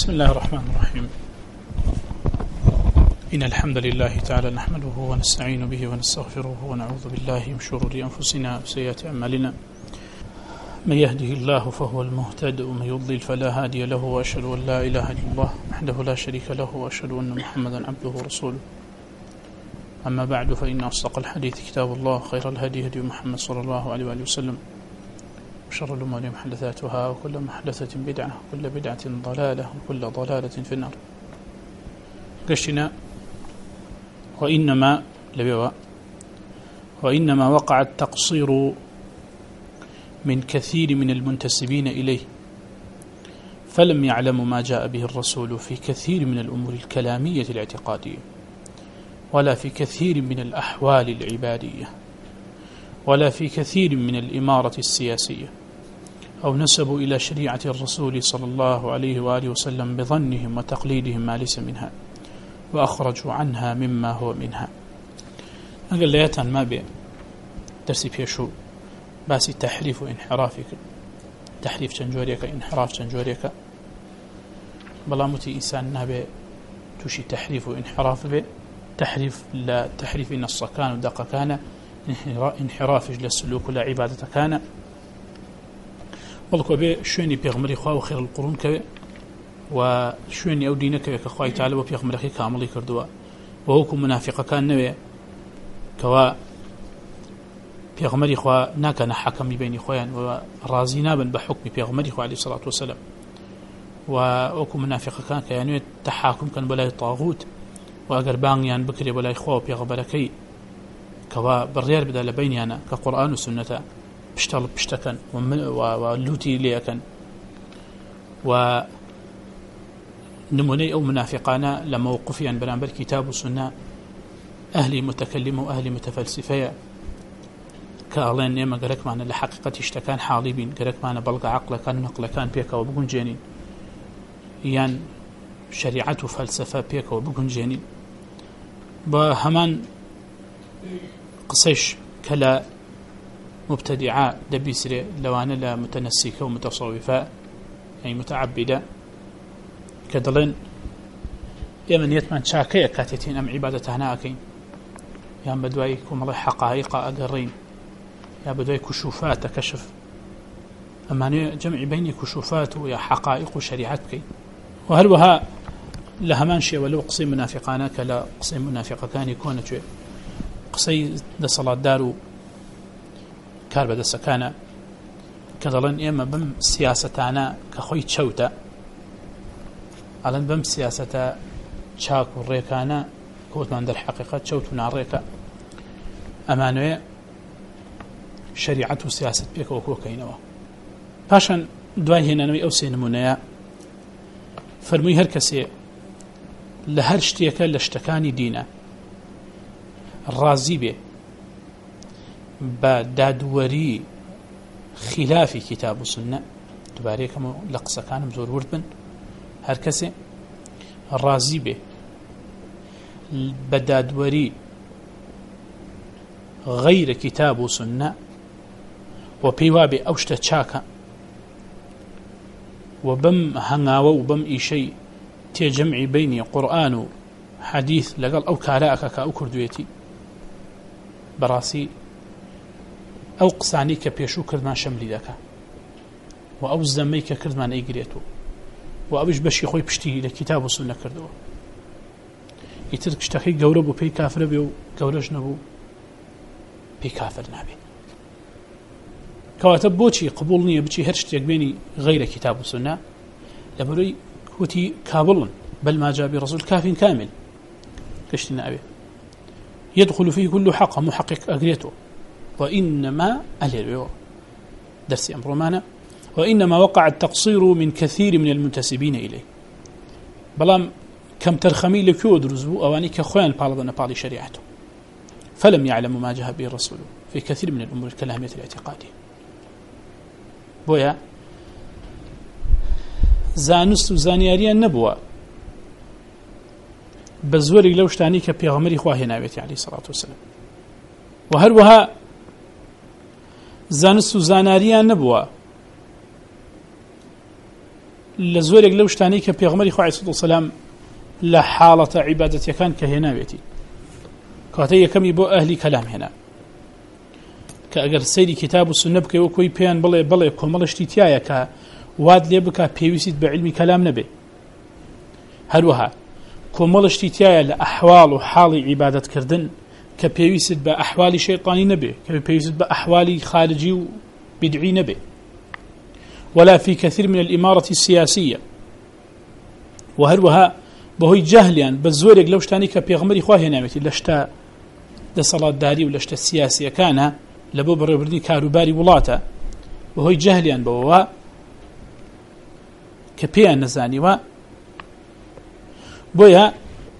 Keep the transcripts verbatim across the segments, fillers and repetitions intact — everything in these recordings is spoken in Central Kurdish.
بسم الله الرحمن الرحيم. إن الحمد لله تعالى نحمده ونستعين به ونستغفره ونعوذ بالله من شرور أنفسنا وسيئات أعمالنا. من يهده الله فهو المهتد ومن يضلل فلا هادي له، وأشهد أن لا إله إلا الله وحده لا شريك له، وأشهد أن محمدا عبده ورسوله. أما بعد، فإن أصدق الحديث كتاب الله، خير الهدي هدي محمد صلى الله عليه وآله وسلم، وشر الأمور محدثاتها، وكل محدثة بدعة، وكل بدعة ضلالة، وكل ضلالة في النار. قشنا وإنما لبوا وإنما وقع التقصير من كثير من المنتسبين إليه، فلم يعلموا ما جاء به الرسول في كثير من الأمور الكلامية الاعتقادية، ولا في كثير من الأحوال العبادية، ولا في كثير من الإمارة السياسية، أو نسبوا إلى شريعة الرسول صلى الله عليه وآله وسلم بظنهم وتقليدهم ما ليس منها، وأخرجوا عنها مما هو منها. أقل ليتان ما بي درسي بيشو باسي تحريف وإنحرافك، تحريف تنجوريك، إنحراف تنجوريك، بلا متي إنسان نابي توشي تحريف وإنحراف بي، تحريف لا تحريف نص كان ودق كان، انحراف للسلوك ولا عبادة كان، والله بي شويني بيغمري خواه وخير القرون كبي، وشويني أو دينك كخواي تعالى وبيغمري كاملي كردوا، وهوكم منافق كان نبي كوا بيغمري خواه ناكن حكم بين خوان ورازي نابن بحكم بيغمري خواه عليه الصلاة والسلام، وهوكم منافق كان كيانوي تحاكم كان بلاي طاغوت، وأجر بانيان بكري بلاي خواه بيغبركي كوا بريار بدأ لبينيانا كقرآن وسنة بشتغل بشتكن ولوتي ليكن، ونموني أو منافقانا لموقفيا برانبر كتاب وسنة، أهلي متكلم وأهلي متفلسفية، كألين نيما قرك معنا لحقيقة اشتكان حالبين، قرك معنا بلغ عقل كان نقل كان بيكا وبقون جينين، يان شريعة وفلسفة بيكا وبقون جينين، بهمان قصيش كلا مبتدعاء دبيسري لوانا لا متنسكة ومتصوفة، يعني متعبدة كدلين يمن يتمن شاكية كاتتين أم عبادة هناكين، يا بدواي كم الله حقائق أقرين، يا بدواي كشوفات كشف، أما جمع بين كشوفات ويا حقائق شريعتك، وهل وها لهمان شيء ولو قصي منافقانا كلا قصي منافق كان يكون شيء قصي لصلاة دارو كار بدا سكانا كدلن إما بم سياستانا كخوي تشوتا ألان بم سياستا تشاك والريكانا كوت من در حقيقة تشوتنا الريكا أمانوية شريعة وسياسة بيك وكوكينوا باشان دواي هنا نوي أوسي نمونيا فرمي هركسي لهر شتيكا لاشتكاني دينا الرازي بي بدادوري خلاف كتاب السنة تباريكم لقصة كان مزور وردبن هركسي الرازي به بدادوري غير كتاب السنة وبيوابي أوشتا تشاكا وبم هنغاو وبم إيشي تجمعي بيني قرآن حديث لقال أو كالاءك كأو كردويتي براسي أو قصاني كبيشو كردمان شملي داكا، وأو الزمي كردمان إيقريتو، وأبش بشي خوي بشتي لكتاب وسنة كردو، يترك اشتاقي قوربو بي كافر بيو قورج نبو بي كافر نابي كواتب بوشي قبولني بشي هرشت يقبيني غير كتاب وسنة لبروي كوتي كابلن بل ما جاء برسول كاف كامل كشتنا أبي يدخل فيه كل حق محقق أقريته، وإنما أهل درس أمر معنا وإنما وقع التقصير من كثير من المنتسبين إليه، بلام كم ترخمي لكيو درزبو أواني كخوان البالضنا بالي شريعته، فلم يعلموا ما جاء به الرسول في كثير من الأمور الكلامية الاعتقادية. بويا زانست وزانياريا نبوة بزوري لو شتاني كبيغمري خواه نابيتي عليه الصلاة والسلام، وهروها زانست وزاناريا نبوة لزورك لو شتاني كبيغمري خو عليه الصلاة والسلام لحالة عبادة كان كهنا بيتي كاتي كم يبو أهلي كلام هنا كأجر سيدي كتاب السنة بك وكوي بيان بلا بلا كمال اشتيتيا ك واد ليبك بيوسيد بعلم كلام نبي هروها كمال اشتيتيا لأحوال وحال عبادة كردن كبيوسيد بأحوال شيطاني نبي كبيوسيد بأحوال خارجي بدعي نبي ولا في كثير من الإمارة السياسية وهروها بهوي جهليان بزورك لو شتاني كبيغمري خواه نعمتي لشتا لصلاة داري ولشتا السياسية كان لبو بربردني كاروباري ولاتا بهوي جهليان بوا كبيان نزاني و بويا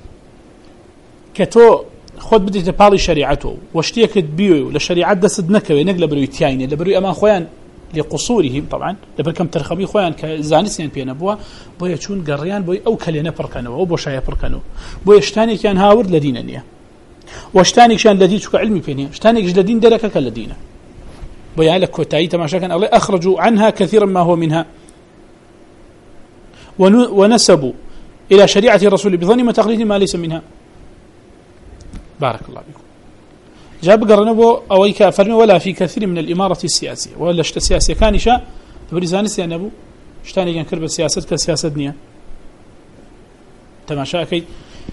كتو خود بدي تبالي شريعته واشتيك بيو لشريعة دست نكوي نقل بروي تيايني لبروي أمان خوان لقصورهم طبعا لبركم ترخمي خوان كزانسيان بينا بوا بويا چون قريان بويا أو كلينا بركانو أو بوشايا بركانو بويا شتاني كان هاورد لدينانيا واشتاني كان لدين شو علمي بيني شتاني لدين دركة كالدينة بويا لك كوتاي تماشا كان الله أخرجوا عنها كثيرا ما هو منها ونسبوا إلى شريعة الرسول بظن وتقليد ما ليس منها بارك الله بكم جاب قرنبو أو يكافرن ولا في كثير من الإمارة السياسية ولا شت السياسية كان شاء بريزانس يعني أبو شتاني كان كرب السياسة كسياسة دنيا تماشا كي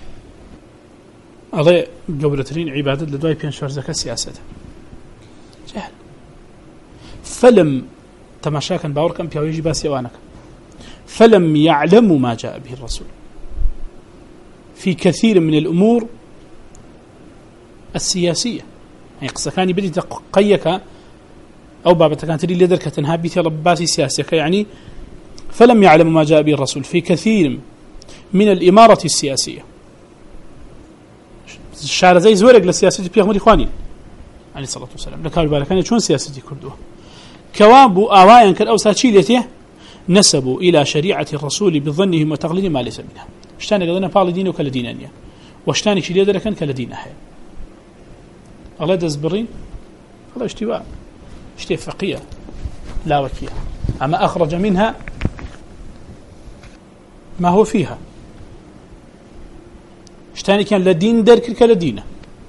الله قبرترين عبادة لدواي بين شرزة كسياسة جهل فلم تماشا كان باور كان بيويجي باسي وانك فلم يعلموا ما جاء به الرسول في كثير من الأمور السياسية يعني قصة كان يبدي تقيك أو بابا كانت تري لدر كتنها بيتي رباسي سياسية يعني فلم يعلموا ما جاء به الرسول في كثير من الإمارة السياسية الشعر زي زورق للسياسة بيغمر إخواني عليه الصلاة والسلام لكارو بالكان يشون سياسة كردوه كوابو آوايا كالأوسا تشيلته نسبوا إلى شريعة الرسول بظنهم وتقليد ما ليس منها اشتاني قضينا فعل دينه كالدينانية واشتاني شي ليدر كان كالدين أحيان الله دزبرين الله اشتواء اشتي فقيه لا وكيه أما أخرج منها ما هو فيها اشتاني كان لدين درك كالدينة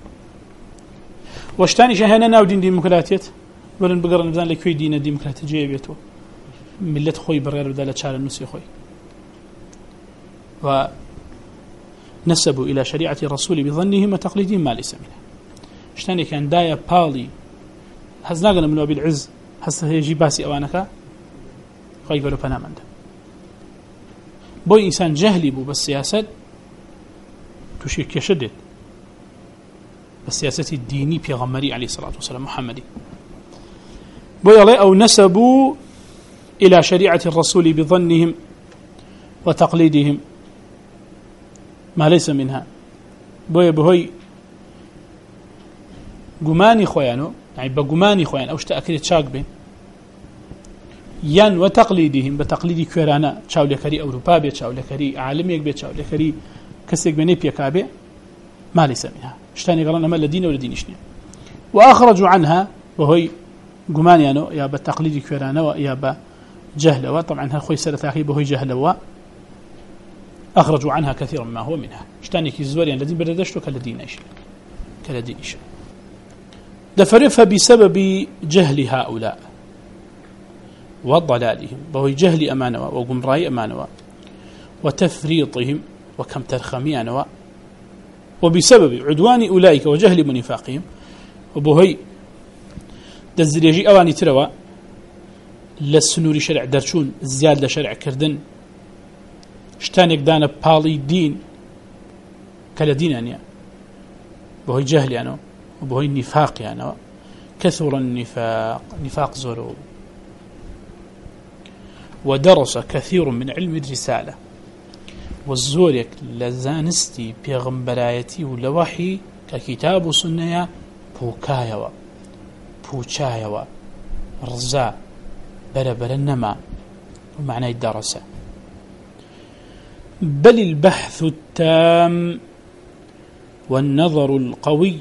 واشتاني شهنا ناو دين ديمقراطية ولن بقرن بذان لكوي دين ديمقراطية بيتو ملة خوي برغير بدالة شعر النسي خوي ونسبوا إلى شريعة الرسول بظنهم وتقليدهم ما ليس منها اشتاني كان دايا بالي هزناقنا من وابي العز هسه هيجي باسي أوانك خوي قولوا فنامند بوي إنسان جهلي بو بالسياسة تشيك يشدد بالسياسة الديني بيغمري عليه الصلاة والسلام محمدي بوي الله أو نسبوا إلى شريعة الرسول بظنهم وتقليدهم ما ليس منها بوي بهوي قماني خوانو يعني بقماني خوان أو اشتأكد تشاق بين ين وتقليدهم بتقليد كورانا تشاو لكري أوروبا بي تشاو لكري عالميك بي تشاو لكري كسيك بني بيكابي ما ليس منها اشتاني قالنا ما لدين ولا دين اشنين وأخرجوا عنها وهي قماني أنو يا بتقليد كورانا ويا بجهل وطبعا هالخوي سنة أخي بهوي جهل و أخرجوا عنها كثيرا ما هو منها اشتاني كي زوريان الذين بردشتوا كالذين إيش كالذين إيش دفرفها بسبب جهل هؤلاء وضلالهم وهو جهل أمانوا وقمراء أمانوا وتفريطهم وكم ترخمي أنوا وبسبب عدوان أولئك وجهل منفاقهم وبهي دزريجي أواني تروا للسنور شرع درشون زيادة شرع كردن اشتانك دانا بالي دين كالدين يعني وهي جهل يعني وبهي النفاق يعني كثر النفاق نفاق زورو ودرس كثير من علم الرسالة والزورك لزانستي بيغمبرايتي ولوحي ككتاب وسنة بوكايوا بوشايوا رزا بربر النما ومعنى الدرسة بل البحث التام والنظر القوي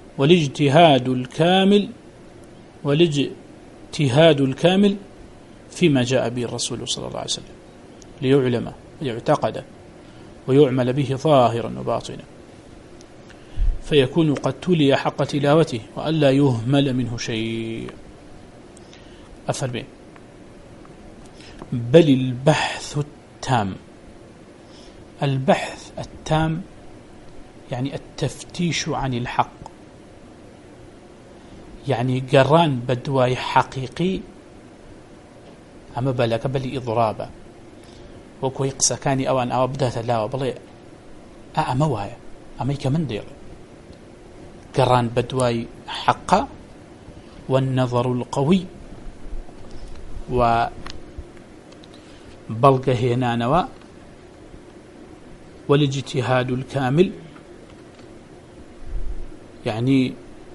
والاجتهاد الكامل والاجتهاد الكامل فيما جاء به الرسول صلى الله عليه وسلم ليعلم ويعتقد ويعمل به ظاهرا وباطنا، فيكون قد تلي حق تلاوته وألا يهمل منه شيء. أفرمي بل البحث التام. البحث التام يعني التفتيش عن الحق، يعني قران بدواي حقيقي أما بلك بل إضرابا وكو يقسى كاني أوان أو بدأت الله وبلي أما وايا أما يكمن دير قران بدواي حقا والنظر القوي وبلغ هنا نوا والاجتهاد الكامل، يعني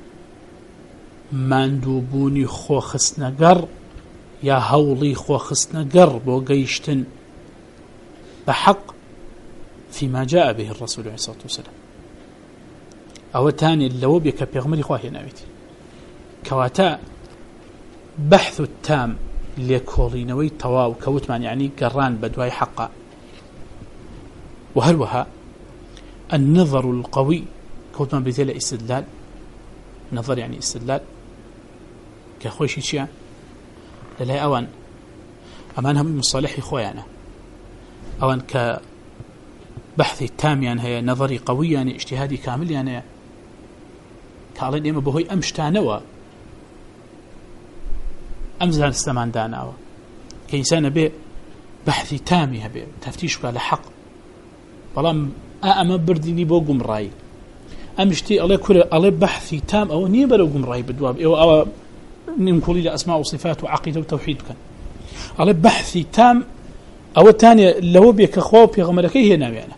ماندوبوني خو خسنقر يا هولي خو خسنقر بو قيشتن بحق فيما جاء به الرسول عليه الصلاة والسلام. أو تاني اللو بك بيغمري خواهي ناويتي كواتا بحث التام ليكولينوي تواو كوتمان يعني قران بدواي حقا. وهلوها النظر القوي كوتمان بذيل استدلال، نظر يعني استدلال كخوشي شيء للاي أوان أمانها من مصالحي خويانا أوان كبحثي تام يعني هي نظري قوي يعني اجتهادي كامل يعني كالين إما بهوي أمشتانوا أمزال السمان داناوا كإنسان به بحثي تامي هبه تفتيش على حق بلام أما برديني بوقم رأي أمشتي الله كل الله بحثي تام أو نيبر وقم رأي بدواب أو أو نقول إلى أسماء وصفات وعقيدة وتوحيد كان الله بحثي تام أو الثانية لو بيك خواب يغمرك هنا يعني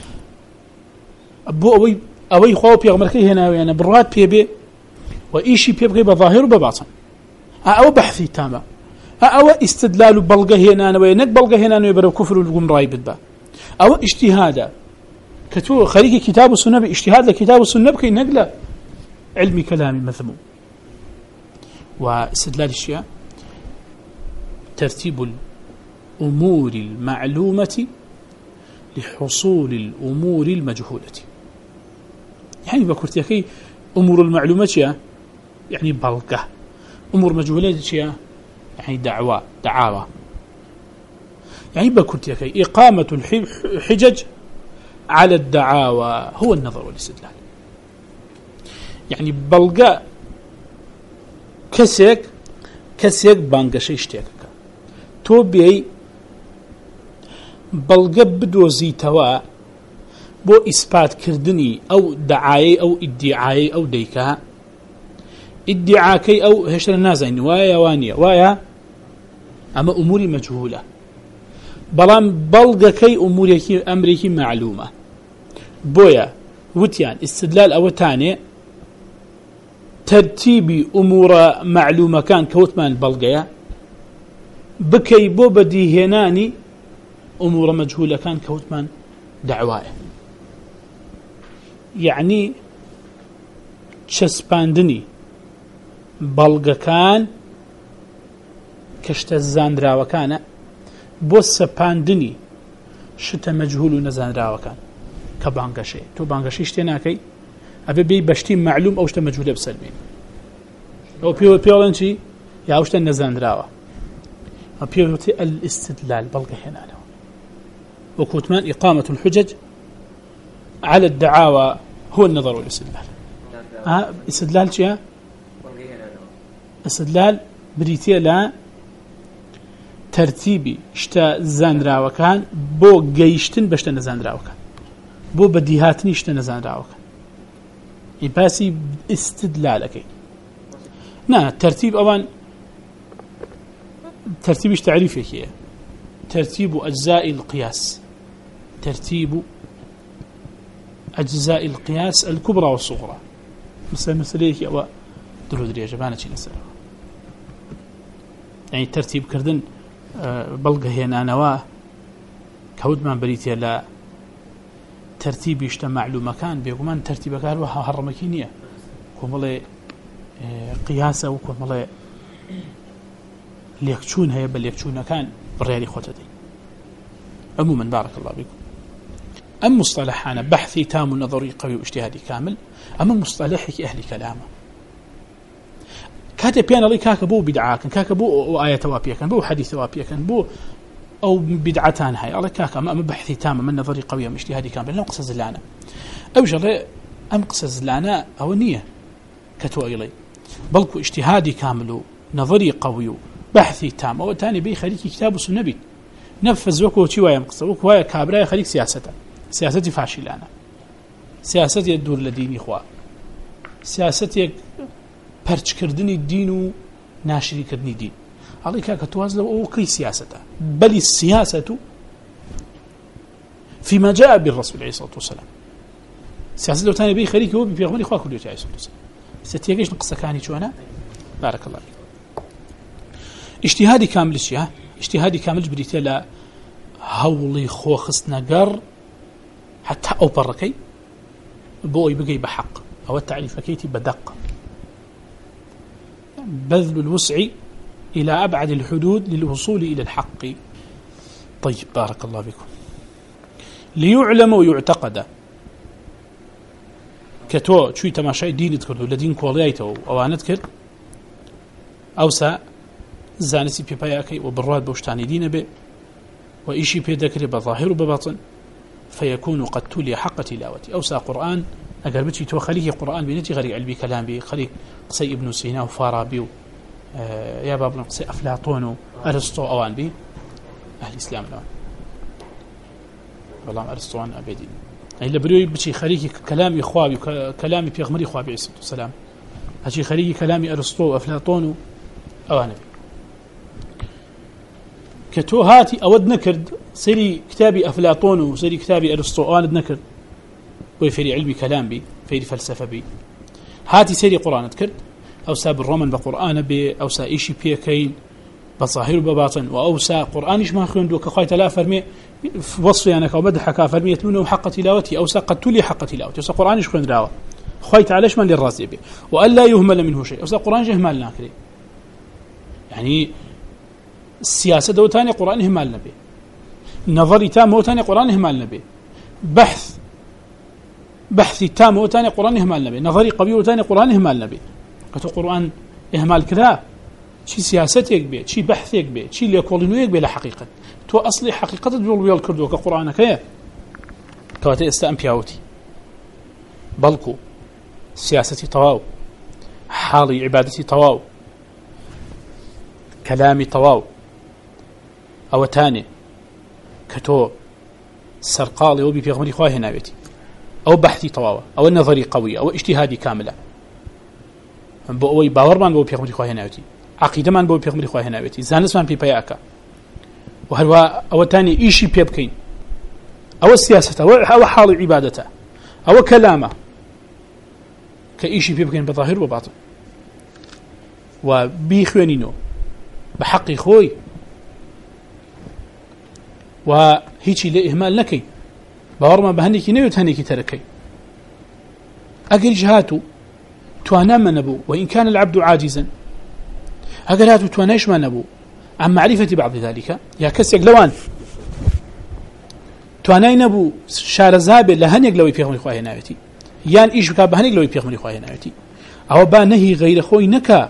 أبو أوي أوي خواب يغمرك هنا يعني برات بيبي وإيشي بيبقى بظاهر وبباطن أو بحثي تام أو استدلال بلغة هنا وينك بلغة هنا ويبرو كفر وقم رأي بدبا أو اجتهاد كتو خليك كتاب السنة باجتهاد لكتاب السنة بكي نقله علمي كلامي مذموم. واستدلال الشيء ترتيب الأمور المعلومة لحصول الأمور المجهولة، يعني بكرتيكي أمور المعلومة يعني بلقة، أمور مجهولة يعني دعوة دعاوى، يعني بكرتيكي إقامة الحجج على الدعاوى هو النظر والاستدلال، يعني بلقى كسيك كسيك بانقشي اشتياكك تو بي بلقى بدو زيتوا بو إثبات كردني أو دعاية أو ادعاية أو ديكا ادعاكي أو هشتر النازين وايا وانيا وايا أما أموري مجهولة بلان بلغة كي أموري أمريكي معلومة بويا وتيان استدلال أو تاني ترتيب أمور معلومة كان كوتمان بلغة بكي بو بدي هناني أمور مجهولة كان كوتمان دعوائي، يعني تشسباندني بلغة كان كشت الزاندرا وكان بو سپاندني شت مجهول نزاندرا وكان كبانغشي تو بانغشي اشتناكي أبي بي بشتي معلوم أو شت مجهول بسلمين أو بيو بيولنشي يا أو شت نزاندرا بيو الاستدلال بلغة هنا وكوتمان إقامة الحجج على الدعاوى هو النظر والاستدلال. ها استدلال شيء استدلال بريتيا لا ترتيبي شتا زاندرا وكان بو جيشتن بشتا نزاندرا وكان بو بديهاتني شتا نزاندرا وكان يباسي استدلالك نا ترتيب أوان ترتيبش تعريفك هي ترتيب أجزاء القياس، ترتيب أجزاء القياس الكبرى والصغرى مثل مثليك أو درودري يا جماعة شيء نسأله يعني ترتيب كردن بلغة هنا نواه كود ما بريتي لا ترتيب يجتمع له مكان بيقومان ترتيب قالوا هرمكينية كمالي قياسة وكمالي ليكشون هي بل يكشون كان بالريالي خوتدي عموما بارك الله بكم. أم مصطلحنا بحثي تام نظري قوي واجتهادي كامل، أما مصطلحك أهل كلامه كاتب بيان الله كاكبو بدعاء كان كاكبو آية وابية كان بو حديث وابية كان بو أو بدعتان هاي الله كاك أما بحثي تام من نظري قوي واجتهادي كامل لا قصص لنا أوجر أم قصص لنا أو النية كتو إلي بلكو اجتهادي كامل نظري قوي بحثي تام أو تاني بي خليك كتاب السنبي نفذ وكو تي ويا مقصد وكو ويا كابرا خليك سياسته سياستي فاشلانه سياستي الدور لديني اخوا سياستي پرچ کردنی دین و ناشری کردنی دین الله كاك توازل او كي سياسته بل السياسة فيما جاء بالرسول عليه الصلاة والسلام سياسة لو تاني بي خليك هو بيغمري اخوا كل عليه الصلاة والسلام ستيجيش نقصة كاني شو أنا بارك الله اجتهادي كامل الشيء اجتهادي كامل جبريتي لا هولي خو خصنا قر حتى أو بركي بوي بقي بحق أو التعريف كيتي بدق بذل الوسع إلى أبعد الحدود للوصول إلى الحق. طيب بارك الله بكم. ليعلم ويعتقد كتو شوي تماشي دين تكردو لدين كواليته أو أنا تكرد أوسع زانسي بيباياكي وبراد بوشتاني دين به وإيشي بيدكري بظاهر وبباطن فيكون قد تولي حق تلاوتي أوسع قرآن أقربتي تو خليه قرآن بنتي غري علبي كلام بي خليه قصي ابن سينا وفارابي آه يا باب قصي أفلاطون وأرسطو أوان بي أهل الإسلام الآن والله أرسطو أن أبدين يعني لبريو بشي خليه كلامي خوابي كلامي بيغمري خوابي عليه الصلاة والسلام هشي خليه كلامي أرسطو وأفلاطون أوان بي كتو هاتي أود نكرد سيري كتابي أفلاطون وسيري كتابي أرسطو أوان نكرد ويفري علمي كلام بي فيري فلسفة بي هاتي سيري قرآن تكرد أو ساب الرومان بقرآن بي أو سا إيشي بيكين بظاهر وبباطن وأو سا قرآن إيش ما خيون دوك خايت لا فرمي وصفي أنا كومدحك فرمي يتلونه حق تلاوتي أو سا قد تولي حق تلاوتي أو سا قرآن إيش خيون دراوة خايت عليش من للرازي بي وأن لا يهمل منه شيء أو سا قرآن جهمال ناكري يعني السياسة دو تاني قرآن إهمال نبي نظري تام هو تاني قرآن إهمال نبي بحث بحثي تام هو تاني قرآن إهمال نبي نظري قوي هو تاني قرآن إهمال نبي كتو قرآن إهمال كذا شي سياستك بي شي بحثك بي شي ليكولينويك بي لحقيقة تو أصلي حقيقة تقول ويا الكردو كقرآن كيا كواتي استأمبياوتي بلكو سياستي طواو حالي عبادتي طواو كلامي طواو أو تاني كتو سرقالي وبي في غمري خواه ناويتي أو بحثي طواوة أو النظري قوي أو اجتهادي كاملة بأوي باورمان بو في غمري خواه ناويتي عقيدة من بو في غمري خواه ناويتي زانس من بي بياكا وهلوا أو تاني إيشي بيبكين أو السياسة أو, أو حال عبادته أو كلامه كإيشي بيبكين بظاهر وباطن وبيخوانينو بحقي خوي وهيجي لإهمال لكي باورما بهنيكي نيوت هنيكي تركي أقل جهاتو توانا ما نبو وإن كان العبد عاجزا أقل هاتو تواناش ما نبو عن معرفة بعض ذلك يا كسيق لوان تواناي نبو شارزابي لهنيق لوي بيغمري خواه ناوتي يان إيش بكا بهنيق لوي بيغمري خواه ناوتي أو با نهي غير خوي نكا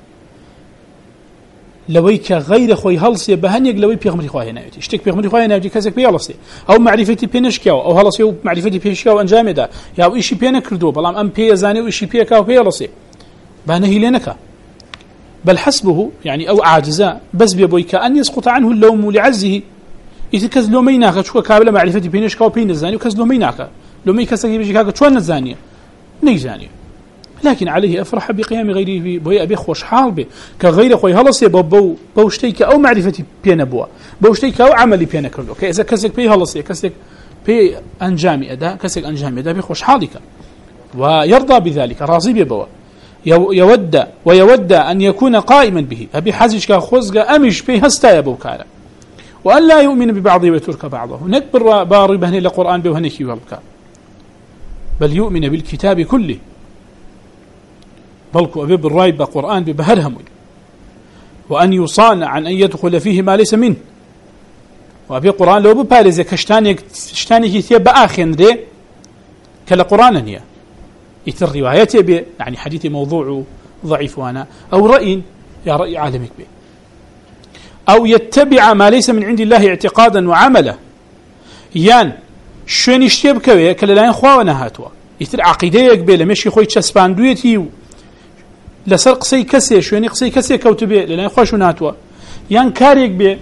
لويك غير خوي هلسي بهنيق لوي بيغمري خواه ناوتي اشتك بيغمري خواه ناوتي كسك بيالسي أو معرفتي بينشكيو أو هلسي معرفتي بيشكيو أنجامدا يا أو إيشي بينكردو بلام أم بيزاني وإيشي بيكاو بيالسي بانهي لنكا بل حسبه يعني أو عاجزا بس بيبويك أن يسقط عنه اللوم لعزه إذا كز لوميناك شو كابل معرفتي بينشكيو بينزاني وكز لوميناك لومي كسك بيجيكاك شو النزانية نيزانية لكن عليه أفرح بقيام غيره بوي أبي خوش حال به كغير خوي هلسي بو بوشتيك أو معرفتي بين أبوه بوشتيك أو عملي بين كله كإذا كسك بي هلسي كسك بي أنجامي أدا كسك أنجامي أدا بخوش حالك ويرضى بذلك راضي ببوا يود ويود أن يكون قائما به أبي حزج كخوزق أمش به هستا يبو كارا وأن لا يؤمن ببعضه ويترك بعضه نكبر باري بهني القرآن بوهنكي والبكا بل يؤمن بالكتاب كله بلكو أبي بالرايب بقرآن ببهرهم وأن يصان عن أن يدخل فيه ما ليس منه. وأبي قرآن لو ببارزة كشتاني كشتاني كتير بآخر ده كلا قرآن هي يتر روايته به يعني حديث موضوع ضعيف وأنا أو رأي يا رأي عالمك به أو يتبع ما ليس من عند الله اعتقادا وعملا يان شون يشتبك به كلا لا ينخوا ونهاتوا يتر عقيدة به لما يشي خوي تشسباندويتي لسر قصي كسي شوني قصي كسي كوتبه لا ينخوا شوناتوا يان كاريك به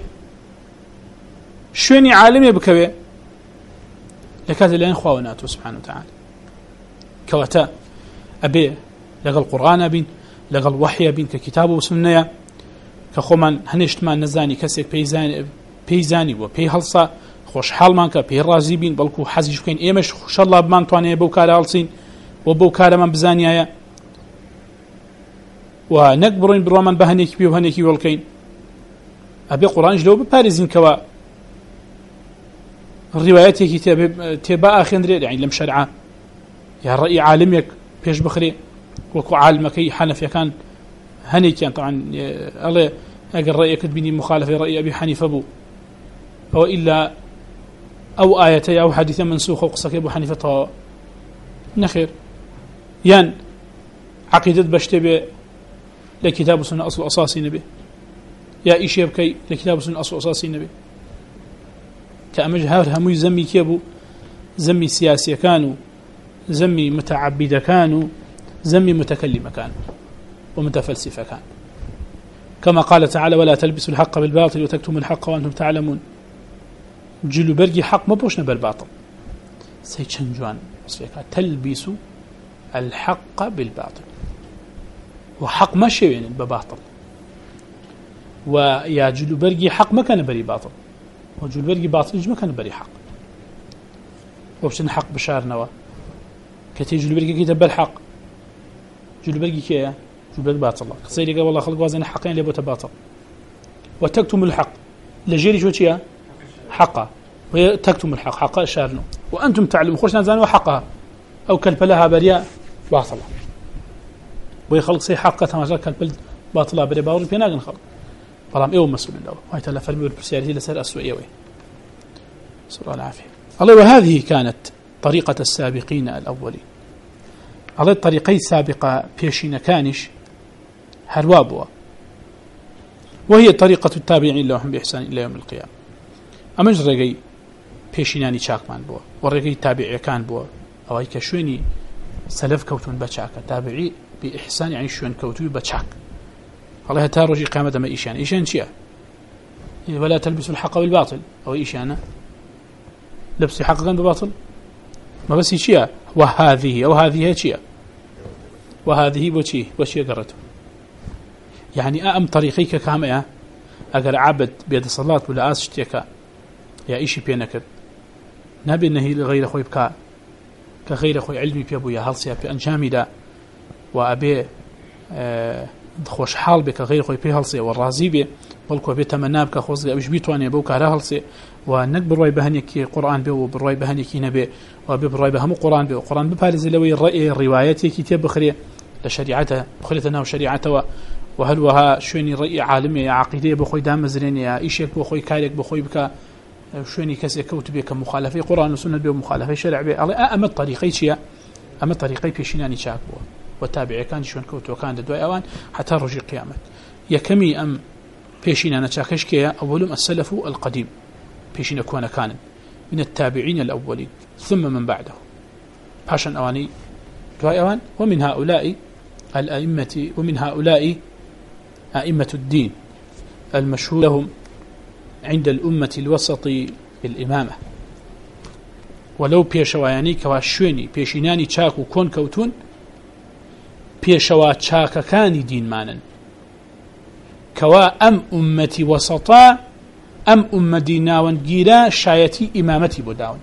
شوني عالمي بكبه لكذا لا ينخوا ونهاتوا سبحانه وتعالى كواتا أبي لقى القرآن بين لقى الوحي بين ككتاب وسنة كخومن هنشت ما نزاني كسيك بيزاني بيزاني وبيهلصا خوش حال مانك بيرازي بين بلكو حزي شكين إيمش إن الله بمان تواني بوكار هالصين وبوكار من بزانيايا ونكبرين بالرومان بهنيك بي وهنيك والكين أبي قرآن جلو ببارزين كوا الروايات كتاب تبا آخر يعني لم شرعه يا رأي عالمك بيش بخري وكو عالمك حنفي كان هني كان طبعا الله أقل رأيك تبيني مخالفة رأي أبي حنيفة أبو أو إلا أو آية أو حديث منسوخ وقصك أبو حنيفة نخير يان عقيدة بشتبه لكتاب سنة أصل أساسي نبي يا إيش يبكي لكتاب سنة أصل أساسي نبي كأمج هذا هم يزمي كيبو زمي سياسي كانوا زمي متعبد كانوا زمي متكلم كانوا ومتفلسفة كان كما قال تعالى ولا تلبسوا الحق بالباطل وتكتموا الحق وأنتم تعلمون جلو برقي حق ما بوشنا بالباطل سيتشنجوان تلبسوا الحق بالباطل وحق ما شيء بباطل ويا جلو برقي حق ما كان بري باطل وجلو برقي باطل ما كان بري حق وبشن حق بشار نوا كتي جلو برقي كتب الحق جلو برقي كيا جلو برقي باطل قصيري قال والله خلق وازن حقين اللي بوتا باطل وتكتم الحق لجيري شو تيا حقا وتكتم الحق حقا شارنو وأنتم تعلمون خوشنا زانوا حقها أو كلب لها برياء باطلة ويخلق سي حقا تماشا كلب باطلة برياء باطلة بيناغن خلق فلام إيو مسؤول الله وهي تلا فالمي والبرسياري لسر أسوأ إيوه صلى الله العافية الله. وهذه كانت طريقة السابقين الأولين. الله الطريقي السابقة بيشين كانش هروابوا وهي طريقة التابعين لهم بإحسان إلى يوم القيامة. أمج رقي بيشيناني شاكمان بوا ورقي تابعي كان بوا أو أي كشويني سلف كوتون بشاك تابعي بإحسان يعني شوين كوتون بشاك. الله تارجي قيامة ما إيشان إيشان شيء ولا تلبسوا الحق بالباطل أو إيشانا لبس حق بالباطل ما بس شيء وهذه أو هذه شيء وهذه وشيء وشيء قرته يعني أم طريقيك كامئة أقر عبد بيد الصلاة ولا أسشتك يا إيشي بينك نبي النهي لغير خوي بكاء كغير خوي علمي بيبويا هلسيا بأنجامي دا وأبي أه خوش حال بك غير خوي بهلسي والرازي به بلكو بيتمنى بك خوز ابش بيتواني بو كارهلسي ونكبر روي بهنيك قران به وبروي بهنيك نبي وبروي بهم قران به قران ببارز لوي الراي الروايات كتاب بخري لشريعته بخريتنا وشريعته وهل وها شوني راي عالمي عقيده بخوي دام مزرين يا ايشك بخوي كارك بخوي بك شوني كسي كتب بك مخالفه قران وسنه به مخالفه شرع به اما الطريقي شيء اما الطريقي بيشيناني شاكو وتابع كان شون كوت وكان دواء أوان حتى رجع قيامة يكمي أم بيشينا نتشاكش كيا أولهم السلف القديم بيشينا كون كان من التابعين الأولين ثم من بعده باشن أواني دواء أوان ومن هؤلاء الأئمة ومن هؤلاء أئمة الدين المشهور لهم عند الأمة الوسط بالإمامة ولو بيشواني كواشوني بيشيناني تشاكو كون كوتون پێشەوە چاکەکانی دینمانن کەوا ئەم ئومەتی وەسەطا ئەم ئومەتی ناوەندگیرە شایەتی ئیمامەتی بۆ داون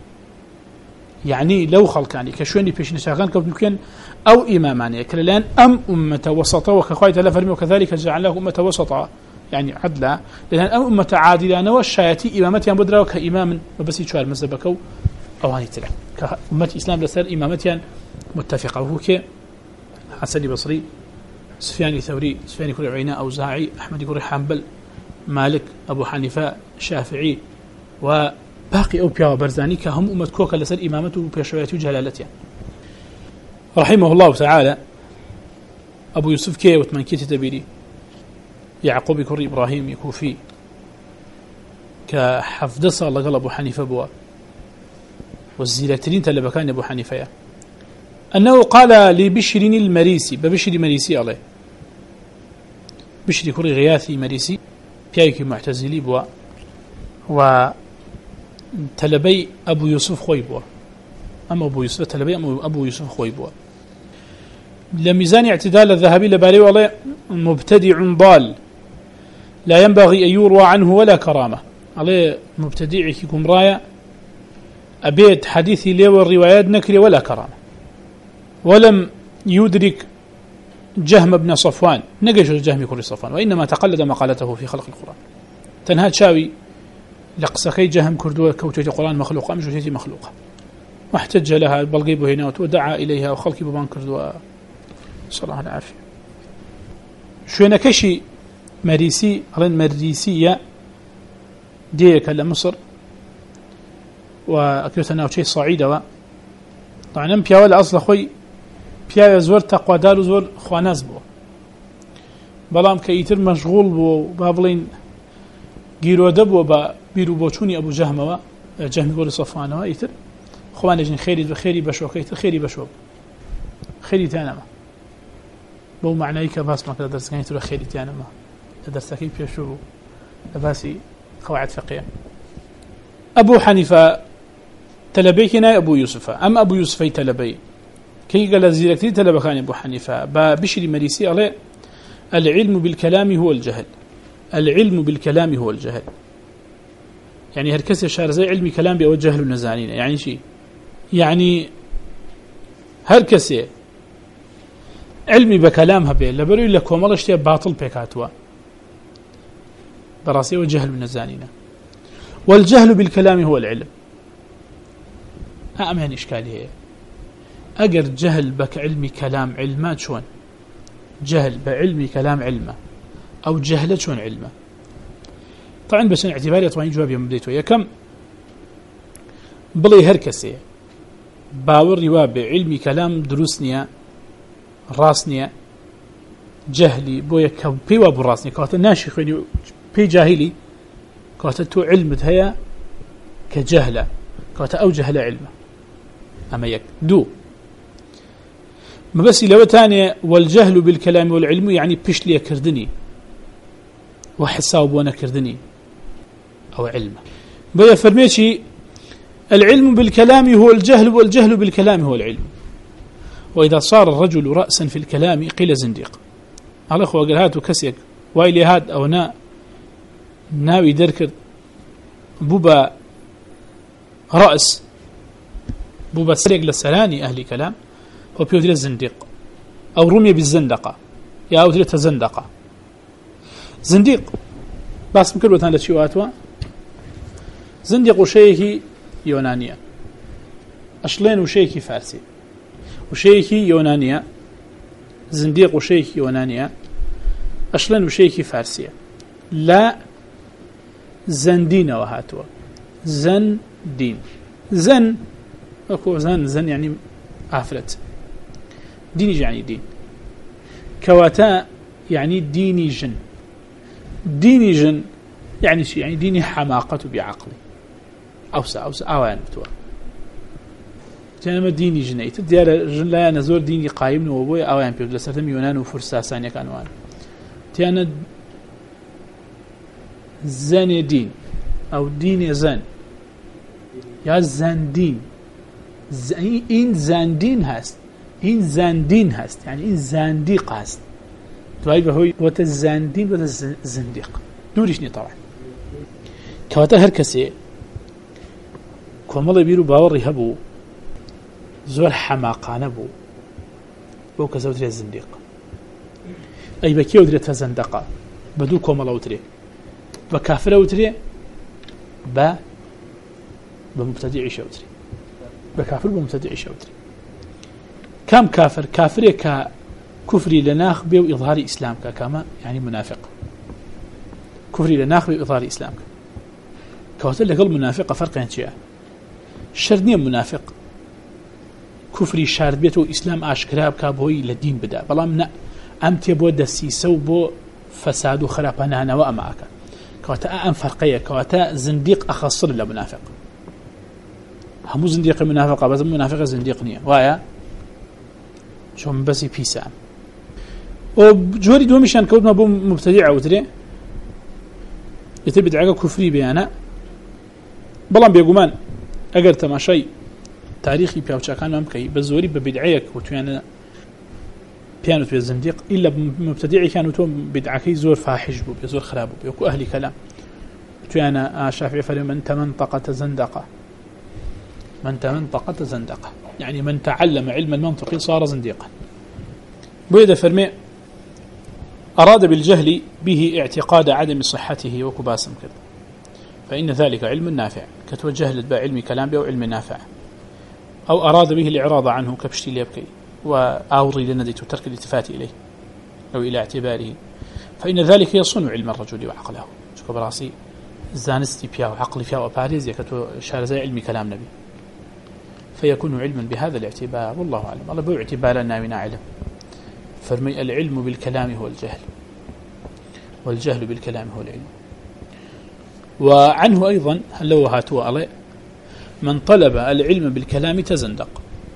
یعنی لەو خەڵکانی کە شوێنی پێشینە چاکان کەوت بکەن ئەو ئیمامانەیە کە لەلایەن ئەم ئومەتە وەسەطەوە کە خوای تەعالی فەرمی وكذلك جعلناكم أمة وسطا يعني عدلا لأن ئەم ئومەتە عادلانەوە شایەتی ئیمامەتیان بۆ دراوە کە ئیمامن بەبەسی چوار مەزهەبەکە و ئەوانی ترە کە ئومەتی ئیسلام لەسەر ئیمامەتیان متفقە وهو کێ حسن بصري سفيان ثوري سفيان كل عيينة أوزاعي أحمد كل حنبل مالك أبو حنيفة شافعي وباقي أو بيا برزاني كهم أمة كوكا لسر إمامته بيشويته وجهلالته رحمه الله تعالى. أبو يوسف كي وثمان كي تبيري يعقوب كر إبراهيم يكوفي كحفظ صار لقل أبو حنيفة بوا والزيلترين تلبا كان أبو حنيفة أنه قال لبشر المريسي ببشر مريسي عليه بشر كر غياثي مريسي بيايك معتزلي بوا وتلبي أبو يوسف خوي بوا أما أبو يوسف تلبي أما أبو يوسف خوي بوا لميزان اعتدال الذهبي لبالي والله مبتدع ضال لا ينبغي أن يروى عنه ولا كرامة عليه مبتدع كيكم راية أبيت حديثي لي والروايات نكري ولا كرامة ولم يدرك جهم بن صفوان نقش الجهم كل صفوان وإنما تقلد مقالته في خلق القرآن تنهاد شاوي لقسكي جهم كردوة كوتيت القرآن مخلوقة مش كوتيت مخلوقة واحتج لها بلغيبه هنا ودعا إليها وخلق ببان كردوة صلى الله العافية. شو نكشي مريسي رن مريسية ديك لمصر وأكيوتنا وشيء صعيدة طبعا بيا ولا أصل خوي بيا زور تقوى دار زور خواناز بو بلام كيتر مشغول بو بابلين جيرو دبو با بيرو بوچوني أبو جهمة جهم يقول صفوانه يتر خوان جن خيري بخيري بشوك يتر خيري بشوك خيري تانما بو معناه كباس ما كذا درس كان يتر خيري تانما درس كيف يشوفوا باسي قواعد فقهية. أبو حنيفة تلبيكنا أبو يوسف أما أبو يوسف تلبي كي قال زيركتي تلبكان أبو حنيفة ببشر مريسي عليه العلم بالكلام هو الجهل العلم بالكلام هو الجهل يعني هركس شار زي علمي كلام بأو جهل النزانين يعني شيء يعني هركس علمي بكلامها به لبرو لكم الله اشتيا باطل بكاتوا براسي وجهل النزانين والجهل بالكلام هو العلم أأمن إشكالية أجر جهل بك علمي كلام علمات شون جهل بعلمي كلام علمه أو جهلة شون علمه طبعا بس اعتباري طبعا جواب يوم بديته يا كم بلي هركسي باور رواب علمي كلام دروسنيا راسنيا جهلي بويا كم بيوا براسني كات ناشخ يعني بي جاهلي كات تو علمت هيا كجهلة كات أو جهلة علمه أما يك دو ما بس لو تانية والجهل بالكلام والعلم يعني بيش لي كردني وحساب وانا كردني أو علمه بيا فرميشي العلم بالكلام هو الجهل والجهل بالكلام هو العلم وإذا صار الرجل رأسا في الكلام قيل زنديق على أخوة قال هاتوا كسيك وايلي هاد أو نا ناوي دركر بوبا رأس بوبا سرق لسلاني أهل كلام وبيودي الزنديق أو رمي بالزندقة يا أودي تزندقة زنديق بس مكر وثان لشيواتوا زنديق وشيكي يونانيا أشلين وشيكي فارسي وشيكي يونانيا زنديق وشيكي يونانيا أشلين وشيكي فارسية لا زندين وهاتوا زن دين زن أكو زن زن يعني عفرت ديني يعني دين كواتا يعني ديني جن ديني جن يعني شيء يعني ديني حماقة بعقلي أوسع أوسع أوان بتوع تنام ديني جنيت ديار جن لا نزور ديني قايم وبوي أوان بيبدأ سرتم يونان وفرسا ثانية كانوا تيانا زن دين أو دين زن يا زن دين زن إن زن دين هست إن زن دين هست يعني إن زنديق هست توائب هو وتزندين وتزنديق دوريشني طبعا كواتا هركسي كومالي بيرو باوري هبو زور حماقانه بو بو كزودري الزنديق أي بكي ودري تزندقة بدو كومالا وتري بكافرة وتري با بمبتدعي شوتري بكافر بمبتدعي شوتري كم كافر كافر كا كفري لناخ بي وإظهار إسلامك كما يعني منافق كفري لناخ بي وإظهار إسلامك كواتل لقل منافق فرق ينشيئة شردني منافق كفري شارد بيته إسلام أشكراب كابوي لدين بدا بلام نا أمتي بو دسيسو بو فساد وخرابانا نواء معك كواتا أم فرقية كواتا زنديق أخصر لمنافق همو زنديق منافق بس منافق زنديق نية وايا شو بس بيسام وجوري دومشان كود ما بو مبتدع وتري يتبدع كفري بيانا بلان بيقومان اگر تماشي تاريخي بياوچاكان ما مكي بزوري ببدعيك وتيانا بيانو في الزنديق الا مبتدعي كانوا تو بدعكي زور فاحش بو بزور خراب بو يكو اهلي كلام وتيانا شافعي فريم من تمنطقه زندقه من تمنطقه زندقه يعني من تعلم علم المنطق صار زنديقا بيد فرمي أراد بالجهل به اعتقاد عدم صحته وكباسم كذا فإن ذلك علم نافع كتوجه لدبا علم كلام أو علم نافع أو أراد به الإعراض عنه كبشتي ليبكي وأوري لنديت ترك الالتفات إليه أو إلى اعتباره فإن ذلك يصون علم الرجل وعقله شكو براسي زانستي بيا وعقلي بيا وباريزيا كتو شارزي علم كلام نبي فيكون علما بهذا الاعتبار والله أعلم الله بو اعتبارنا من علم فرمي العلم بالكلام هو الجهل والجهل بالكلام هو العلم وعنه أيضا هل لو هاتوا عليه من طلب العلم بالكلام تزندق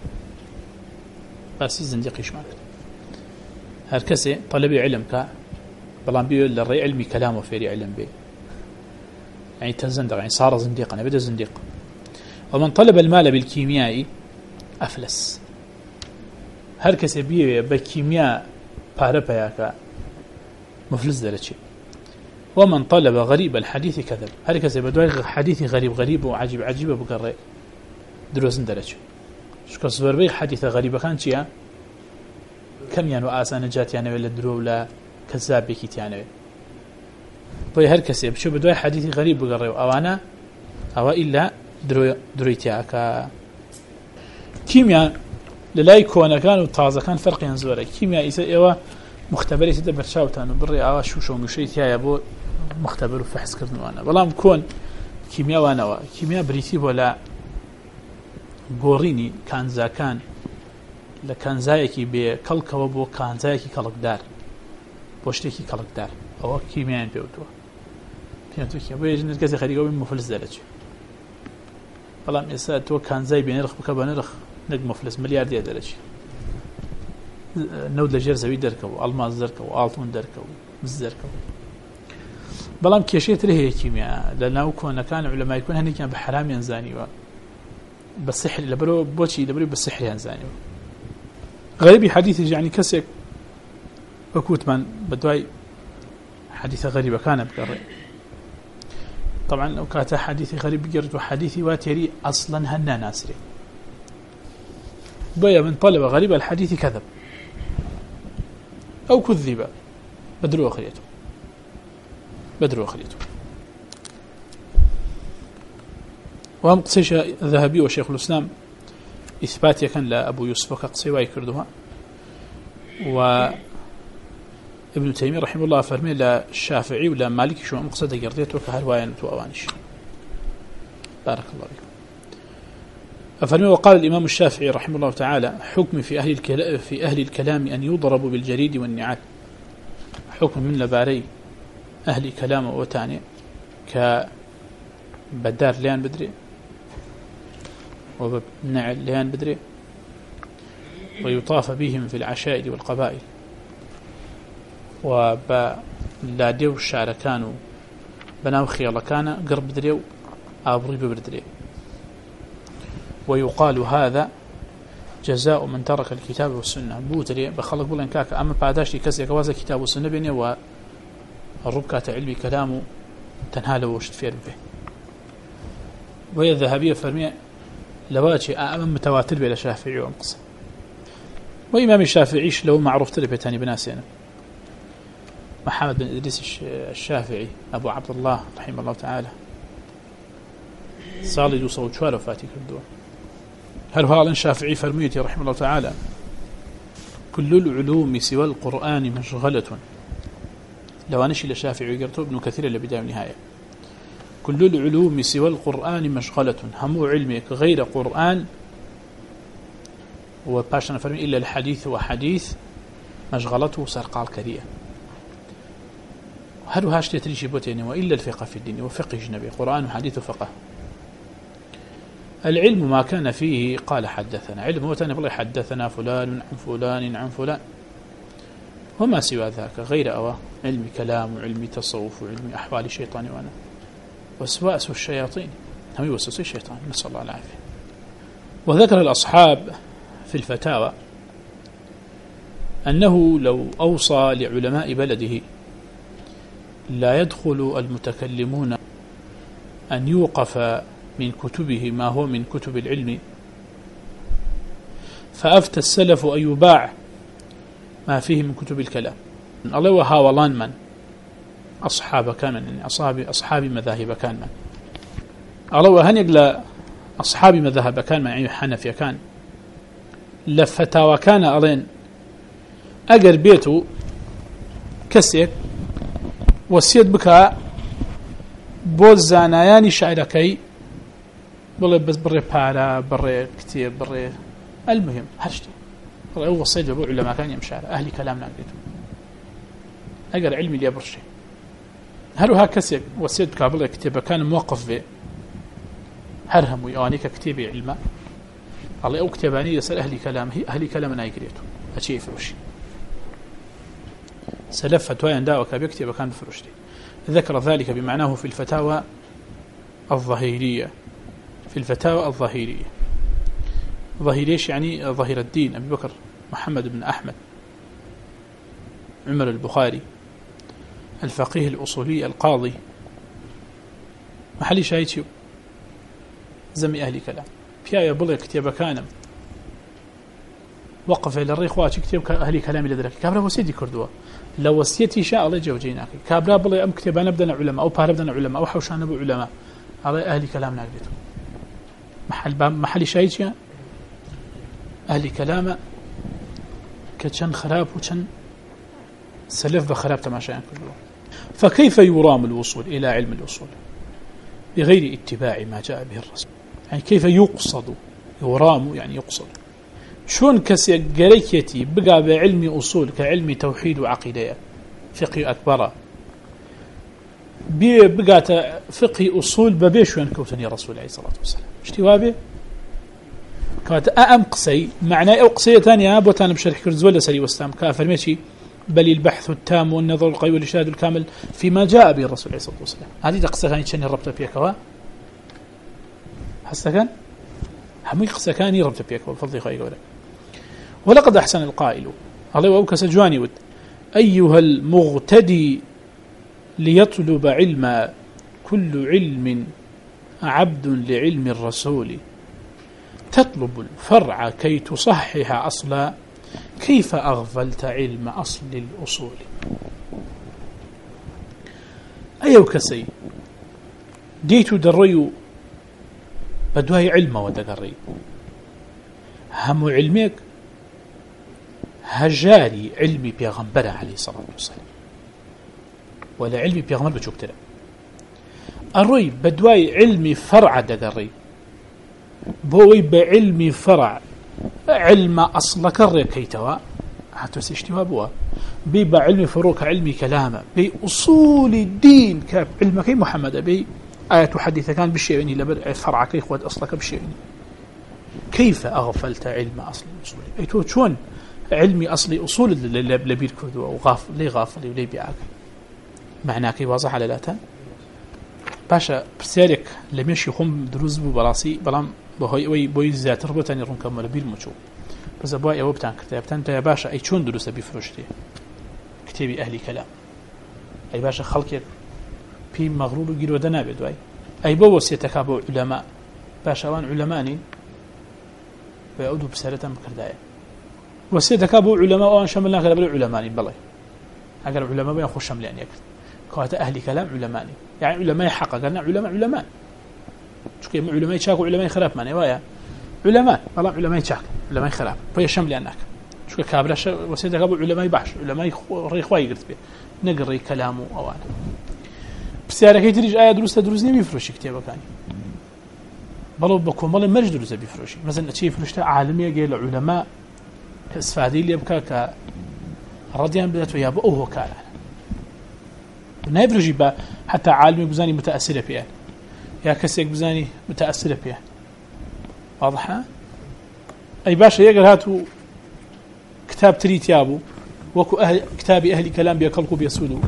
بس يزندق يشمعك هركسي طلب علمك بلان بيقول للرأي علمي كلامه فيري علم به يعني تزندق يعني صار زنديقا يعني بدأ زنديق ومن طلب المال بالكيمياء أفلس هركسي بيه بالكيمياء باربياك مفلس درجي ومن طلب غريب الحديث كذب هركسي بدوي حديث غريب غريب وعجيب عجيب بقرأ دروزن درجي شكو صبر بي حديث غريب كان شيئا كم يانو آسان جات يعني ولا درو ولا كذاب بكيت يعني بوي هركسي بشو بدوي حديث غريب بقرأ أو أنا أو إلا درو درويتياك كيمياء للاي كون كانوا تازه كان فرق ينزوره كيمياء ايوا مختبري سد برشاوتان بري اوا شوشو مشيت يا ابو مختبر وفحص كرنو انا بلام كون كيمياء وانا كيمياء بريتي ولا غوريني كان زاكان لكان زايكي بكلك وبو كان زايكي كلقدار بوشتكي كلقدار او كيمياء بيوتو بيوتو كي بيجي نركز خريجو من مفلس درجه بلام يسا تو كان زاي بينرخ بكبنرخ نق مفلس مليار دي درجة نود لجير زوي دركو ألماس دركو آلتون دركو مز دركو بلام كيشيت له كيمياء لأنه كون كان علماء يكون هني كان بحرام ينزاني بالسحر لبرو بوشي لبرو بالسحر ينزاني غريب حديث يعني كسك وكوت من بدواي حديث غريبة كان بقرأ طبعا لو كانت حديث غريب بقرأ وحديثي واتيري أصلا هنا ناسري بيا من طلب غريب الحديث كذب أو كذب بدروا أخريته بدروا أخريته وهم قصيش الذهبي وشيخ الإسلام إثبات كان لأبو يوسف وكقصي ويكردها وابن تيمية رحمه الله فرمي للشافعي ولا مالكي شو مقصد قرديته كهروايان وأوانش بارك الله بكم أفرمي وقال الإمام الشافعي رحمه الله تعالى حكم في أهل الكلام في أهل الكلام أن يضرب بالجريد والنعال حكم من لباري أهل كلام وتاني كبدار ليان بدري وبنعل ليان بدري ويطاف بهم في العشائر والقبائل وبلاديو الشعر كانوا بناو خيال كان قرب بدريو أبري ببردري ويقال هذا جزاء من ترك الكتاب والسنة بوتري بخلق بولن كاك أما بعداش كسي كوازا كتاب والسنة بيني والربكة علمي كلامه تنهاله وشت فير به وهي الذهبية فرمية لواجه أمام متواتر بلا شافعي ومقص وإمام الشافعيش لو معروف تربيتاني بناسينا محمد بن إدريس الشافعي أبو عبد الله رحمه الله تعالى صالد وصوت شوال وفاتي كردوه هل هو الشافعي فرميتي رحمه الله تعالى كل العلوم سوى القرآن مشغلة. لو أنا شيء لشافعي قرته ابن كثير اللي بداية النهاية. كل العلوم سوى القرآن مشغلة، هم علمك غير قرآن وباشنا فرمي إلا الحديث وحديث مشغلته سرقال كريه. هل هاش تتريشي بوتين وإلا الفقه في الدين وفقه جنبي قرآن وحديث وفقه. العلم ما كان فيه قال حدثنا، علم هو تاني حدثنا فلان عن فلان عن فلان، وما سوى ذاك غير أوى علم كلام وعلم تصوف وعلم أحوال الشيطان وأنا وسواس الشياطين، هم يوسوس الشيطان، نسأل الله العافية. وذكر الأصحاب في الفتاوى أنه لو أوصى لعلماء بلده لا يدخل المتكلمون أن يوقف من كتبه ما هو من كتب العلم، فأفتى السلف أن يباع ما فيه من كتب الكلام. الله وهاولان من أصحاب كان من يعني أصحاب أصحاب مذاهب كان من الله وهن يقل أصحاب مذاهب كان من يعني حنفية كان لفتاوى كان ألين أجر بيته كسيك وسيد بك بوزانا يعني شاعركي والله بس بري بارا بري كتير بري المهم هشتي والله هو صيد بقول علماء كان يمشي على أهل كلامنا قلته أجر علمي لي برشي هل ها كسيك وسيد بك بالله كتير كان موقف به هرهم ويوانيك كتيبي علماء الله أو كتاباني يسأل أهل كلامه أهل كلامنا يقريته أشي فروشي سلف فتوى عندها وكابيكتب كان فروشتي. ذكر ذلك بمعناه في الفتاوى الظهيرية في الفتاوى الظهيرية ظهيريش يعني ظهير الدين أبي بكر محمد بن أحمد عمر البخاري الفقيه الأصولي القاضي محلي شايتيو زمي أهل كلام فيها يبلغ كتاب كانم وقف إلى الريخ واتي كتاب أهل كلامي لذلك كابرا وسيدي كردوه لو وسيتي شاء الله جوجيناك كابرا بلي أم كتاب نبدنا علماء أو باربدنا علماء أو حوشان نبو علماء على أهل كلامنا قلته محل محل شايتيا أهل كلام كشن خراب وشن سلف بخراب تماشيان كله. فكيف يرام الوصول إلى علم الأصول بغير اتباع ما جاء به الرسول؟ يعني كيف يقصد يرام يعني يقصد شون كسي قريكيتي بقى بعلم أصول كعلم توحيد وعقيدة فقه أكبر بقى فقه أصول ببيش ينكوتني رسول الله صلى الله عليه وسلم اشتوابه كانت أأم قصي معنى أو قصية ثانية بوتان بشرح كرز ولا سري وستام كافر ماشي بل البحث التام والنظر القوي والإشهاد الكامل فيما جاء به الرسول عليه الصلاة والسلام. هذه قصة ثانية تشني ربط فيها كوا حسنا كان همي قصة كان يربط فيها كوا الفضل خير ولا. ولقد أحسن القائل الله وأوكس جواني ود أيها المغتدي ليطلب علم كل علم عبد لعلم الرسول تطلب الفرع كي تصحح أصلا كيف أغفلت علم أصل الأصول. أيو كسي ديتو دريو بدواي علم ودقري هم علمك هجاري علمي بيغمبر عليه الصلاة والسلام ولا علمي بيغمبر بشوكتنا الري بدواي علمي فرع دقري بوي بعلمي فرع علم أصلك الركيتوا حتى سيشتوا بوا بيبا علمي فروك علمي كلامه بأصول الدين كعلمك محمد بي آية حديثة كان بالشيء يعني لبدأ فرعك إخوة أصلك بالشيء كيف أغفلت علم أصل الأصول أيتو شون علمي أصلي أصول لبير كردوا وغافل لي غافل ولي بيعاك معناك واضح على لاتا باشا برسالك لم يشي خم دروز ببراسي بلام بهاي وي بوي زيات ربطاني رون كمل بير مچو بس ابوي او بتان كتابتان يا باشا اي شلون دروس بفروشتي كتابي اهلي كلام اي باشا خلقك في مغرور وجير ودنا بدواي اي بو سيتكابو علماء باشا وان علماني ويعودوا بسالتهم كردايه وسيتكابو علماء وان شملنا كذا علماني بالله اگر علماء بين خوش شملان يك كوات اهلي كلام علماني يعني علماء حق قالنا علماء علماء شو كي علماء شاكو علماء خراب ماني ويا علماء والله علماء شاك علماء خراب فهي شمل أنك شو كابرش وسيدة قبل علماء بحش علماء ريخواي قلت به نقري كلامه أوانا بسيارة كي تريج آية دروسة دروسني بيفروشي كتابة كاني بلو بكون بلو مرج دروسة بيفروشي مثلا أشي فرشته عالمية قيل علماء كاسفادي اللي يبكى كرديان بدأت وياه بأوه كالا نايفرجي با حتى عالمي بزاني متأثرة فيه يا كسيك بزاني متأثرة فيه واضحة أي باشا يقل هاتو كتاب تريت يابو وكو أهل كتابي أهل كلام بيكلكو بيسودو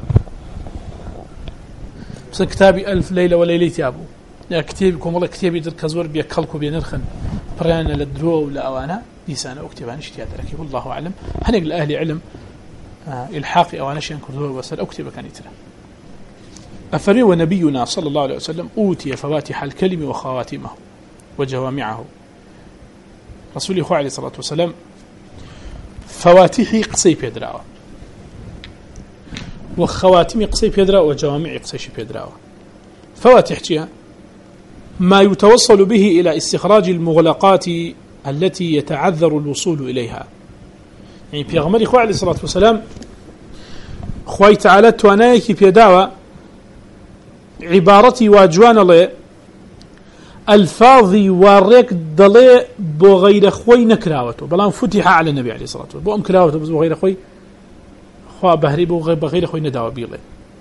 بس كتابي ألف ليلة وليلة يابو يا كتابكم والله كتابي در كزور بيكلكو بينرخن برانا للدرو ولا أوانا ديسانا وكتبان اشتياد لكي والله أعلم هنقل أهل علم آه الحاقي أوانا شيئا كردوه وسأل أكتب كان يترى أفرمي ونبينا صلى الله عليه وسلم أوتي فواتح الكلم وخواتمه وجوامعه رسول الله عليه الصلاة والسلام فواتحي قصي بيدراوة وخواتمي قصي بيدراوة وجوامعي قصي بيدراوة فواتح جيها ما يتوصل به إلى استخراج المغلقات التي يتعذر الوصول إليها يعني بيغمر إخوة عليه الصلاة والسلام خوي تعالى توانايك بيداوة عبارتي واجوان الله الفاظي واريك دلي بغير خوي نكراوته بلان فتح على النبي عليه الصلاة والسلام بو كراوته بغير خوي خوا بهري بغير خوي نداوة بيله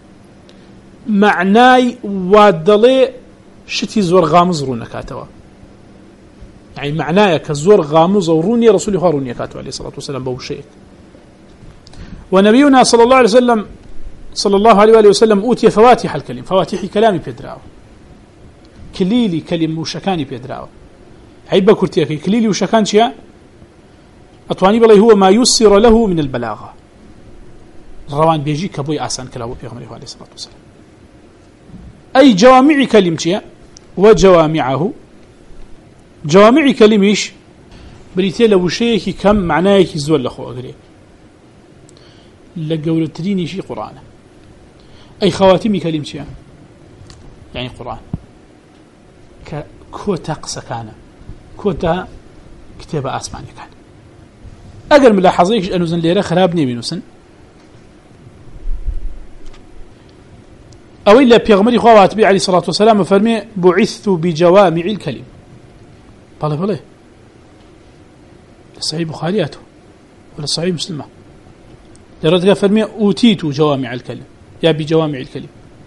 معناي ودلي شتي زور غامز رون كاتوا يعني معناه كزور غامز وروني رسول الله روني كاتوا عليه الصلاة والسلام بو شيء ونبينا صلى الله عليه وسلم صلى الله عليه وآله وسلم أوتي فواتح الكلم فواتح كلامي بيدراو كليلي كلم وشكاني بيدراو عيب كرتيكي كليلي وشكان شيء أطواني بالله هو ما يسر له من البلاغة روان بيجي كبوي آسان كلامه بيغمره عليه الصلاة والسلام أي جوامع كلمتي وجوامعه جوامع كلميش بريتي لو شيء كم معناه يزول لخو أقري لقولتني شيء قرآن أي خواتم كلمتي يعني قرآن كوتا قسكانة كوتا كتاب أسماني كان أقل ملاحظيك أنه زن ليرة خرابني بنوسن أو إلا بيغمري خوات بي عليه الصلاة والسلام فرمي بعثت بجوامع الكلم بله بله الصحيح بخارياته ولا الصحيح مسلمة لردك فرمي أوتيت جوامع الكلم يا بجوامع الكلم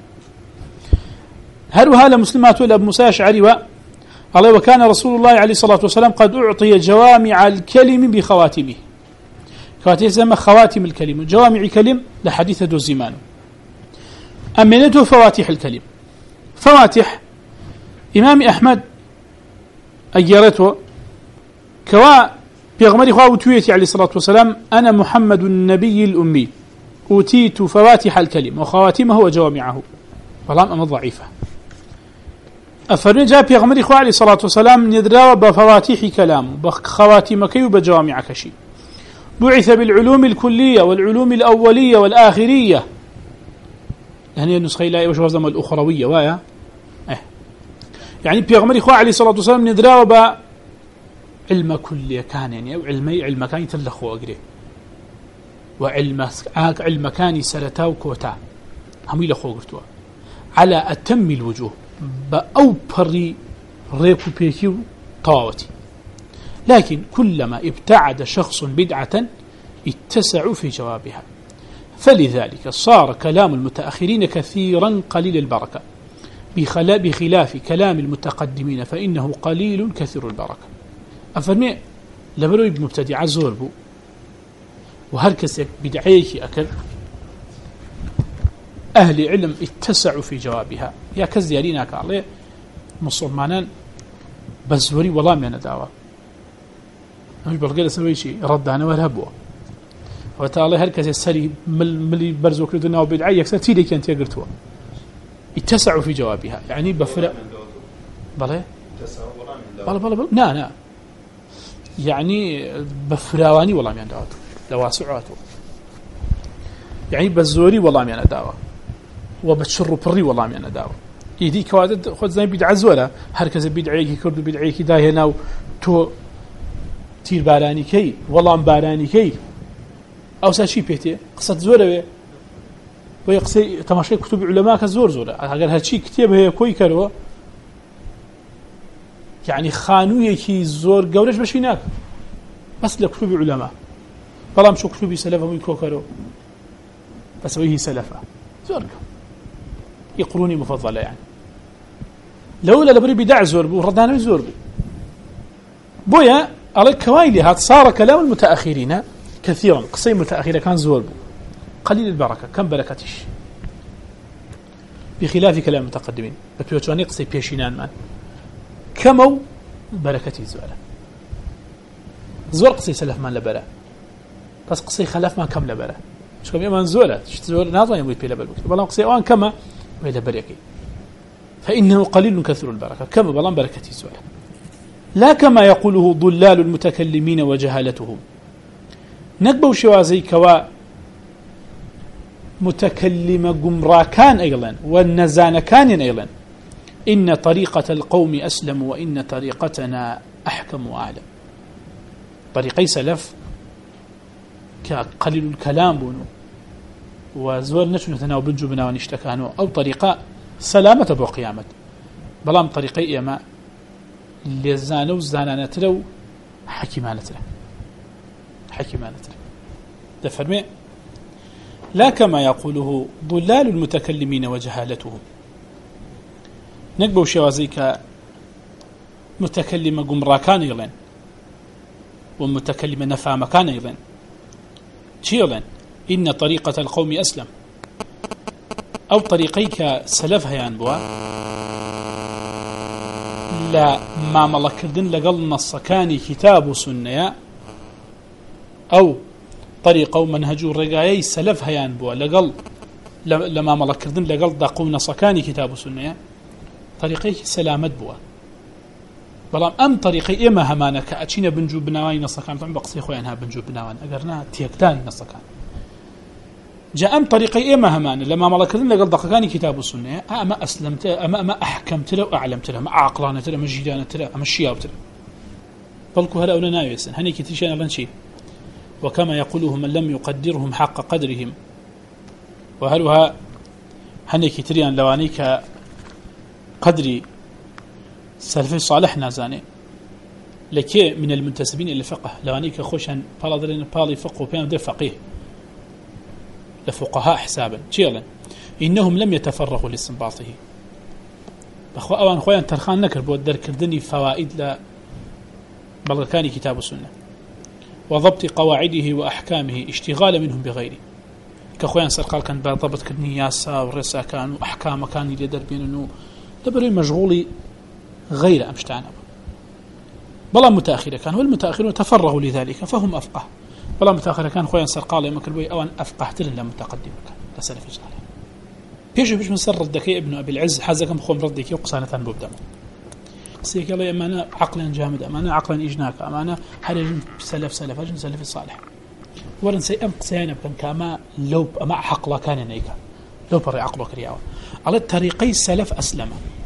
هل وهذا مسلمات ولا موسى أشعري الله وكان رسول الله عليه الصلاة والسلام قد أعطي جوامع الكلم بخواتمه خواتم زم خواتم الكلم جوامع الكلم لحديث دو الزمان أمنته فواتح الكلم فواتح إمام أحمد أجرته كوا بيغمر خواه تويتي عليه الصلاة والسلام أنا محمد النبي الأمي أوتيت فواتح الكلم وخواتمه وجوامعه فلام أما ضعيفة أفرن جاء بيغمر خواه عليه الصلاة والسلام ندراو بفواتح كلامه بخواتمك وبجوامع كشي بعث بالعلوم الكلية والعلوم الأولية والآخرية هني النسخة لا وش وزم الأخروية ويا إيه يعني بيغمر إخوة عليه الصلاة والسلام ندراو ب علم كلية كان يعني أو علمي علم كان يتلخوا أجري وعلم علم كان سرتاو كوتا هم يلخوا قرتوا على أتم الوجوه بأوبري ريكو بيكيو طاوتي لكن كلما ابتعد شخص بدعة اتسعوا في جوابها فلذلك صار كلام المتأخرين كثيرا قليل البركة بخلاف كلام المتقدمين فإنه قليل كثير البركة أفرمي لبرو بمبتدع زوربو وهركسك بدعيك أكل أهل علم اتسعوا في جوابها يا كزيارينا كالله مسلمانا بزوري والله من دعوة مش بلقي لسوي شيء رد أنا والهبوة وتعالى هركز السري مل ملي برزوك لدنا وبدعي يكسر تيلي كانت يقرتوا اتسعوا في جوابها يعني بفرق بله بله بله بله نا نا يعني بفراواني والله من دعوته لواسعاته يعني بزوري والله من دعوة وبتشر بري والله من دعوة يدي كوادد خد زي بدع زولا هركز بدعيك كرد بدعيك داهنا تو تیر بارانی كي وەڵام بارانی كي أو ساشي بيتي قصة زورة ويقصي تماشي كتب علماء كزور زورة أجر هالشي كتاب هي كوي كرو يعني خانوية كي زور جورج بشيناك بس لكتب علماء بلام شو كتب سلفه ويكوكرو بس ويه سلفه زور يقروني مفضلة يعني لولا لبري بدع زور بو ردانا زور بو بويا على كوايلي هات صار كلام المتأخرين كثيرا قصي متأخرة كان زور بو قليل البركة كم بركتش بخلاف كلام المتقدمين بتوجهني قصي بيشينان مان كمو بركتي زوالة زور قصي سلف مان لبرا بس قصي خلف ما كم لبرا شو كم يمان زوالة زور ناظر يموت بلا بالوقت بلان قصي أوان كما ويدا بريكي فإنه قليل كثير البركة كم بلان بركتي زوالة لا كما يقوله ضلال المتكلمين وجهالتهم نقبوا شوازي كوا متكلم جمراكان أيضا والنزانكان أيضا إن طريقة القوم أسلم وإن طريقتنا أحكم وأعلم طريقي سلف كقليل الكلام بونو وزور نشن تناو بنجو بنا ونشتكانو أو طريقة سلامة بو قيامة بلام طريقي إما لزانو زانانة لو حكيمانة له حكيمانة له دفرمي لا كما يقوله ضلال المتكلمين وجهالتهم نقبوا شوازيك متكلم قمراكان يلين ومتكلم نفامكان يلين يلين إن طريقة القوم أسلم أو طريقيك سلف هيان بوا لا ما ملكردن لقل نصكاني كتاب سنة أو طريقة ومنهج الرقايي سلف هيان بوا لقل لما ملكردن لقل داقو نصكاني كتاب سنة طريقي سلامت بوا بلام أم طريقي إما همانا كأتشينا بنجو بناواني نصكان طبعا بقصي خوانها بنجو بناوان أقرنا تيكتاني نصكان جاء أم طريقي إما همانا لما ملكردن لقل داقاني كتاب السنة أما أسلمت أما أما أحكمت له وأعلمت له أما أعقلانت له أما جيدانت له أما الشياوت له بلكو هلا أولا ناويسن هني كتيشان لنشي وكما يقوله من لم يقدرهم حق قدرهم وهلها هني كتريان لوانيك قدري سلفي صالح نازاني لكي من المنتسبين إلى الفقه لوانيك خوشا بالادرين بالي فقه وبين ده فقيه لفقهاء حسابا شيئا إنهم لم يتفرغوا لاستنباطه بخو أوان خويا ترخان نكر بود در كردني فوائد لا بلغكاني كتاب السنة وضبط قواعده وأحكامه اشتغال منهم بغيره كخويا سرقال كان ضبط كدني ياسا ورسا كان وأحكام كان يدر بينه دبروا مشغولي غير أمشتعنا بلا متأخرة كان والمتأخرون تفرغوا لذلك فهم أفقه بلا متأخرة كان خويا سرقال يما كربوي أوان أفقه تلن لمتقدم كان لسلف صالح بيش بيش من سر ردكي ابن أبي العز حازكم خوم ردكي وقصانة ببدأ سيك الله أمانة عقلا جامد أمانة عقلا إجناك أمانة حرج سلف سلف أجن سلف صالح ورن سيئم قصيانا بكن كما لو أما حقلا كان نيكا لو بري عقله كرياوه على الطريقي السلف أسلم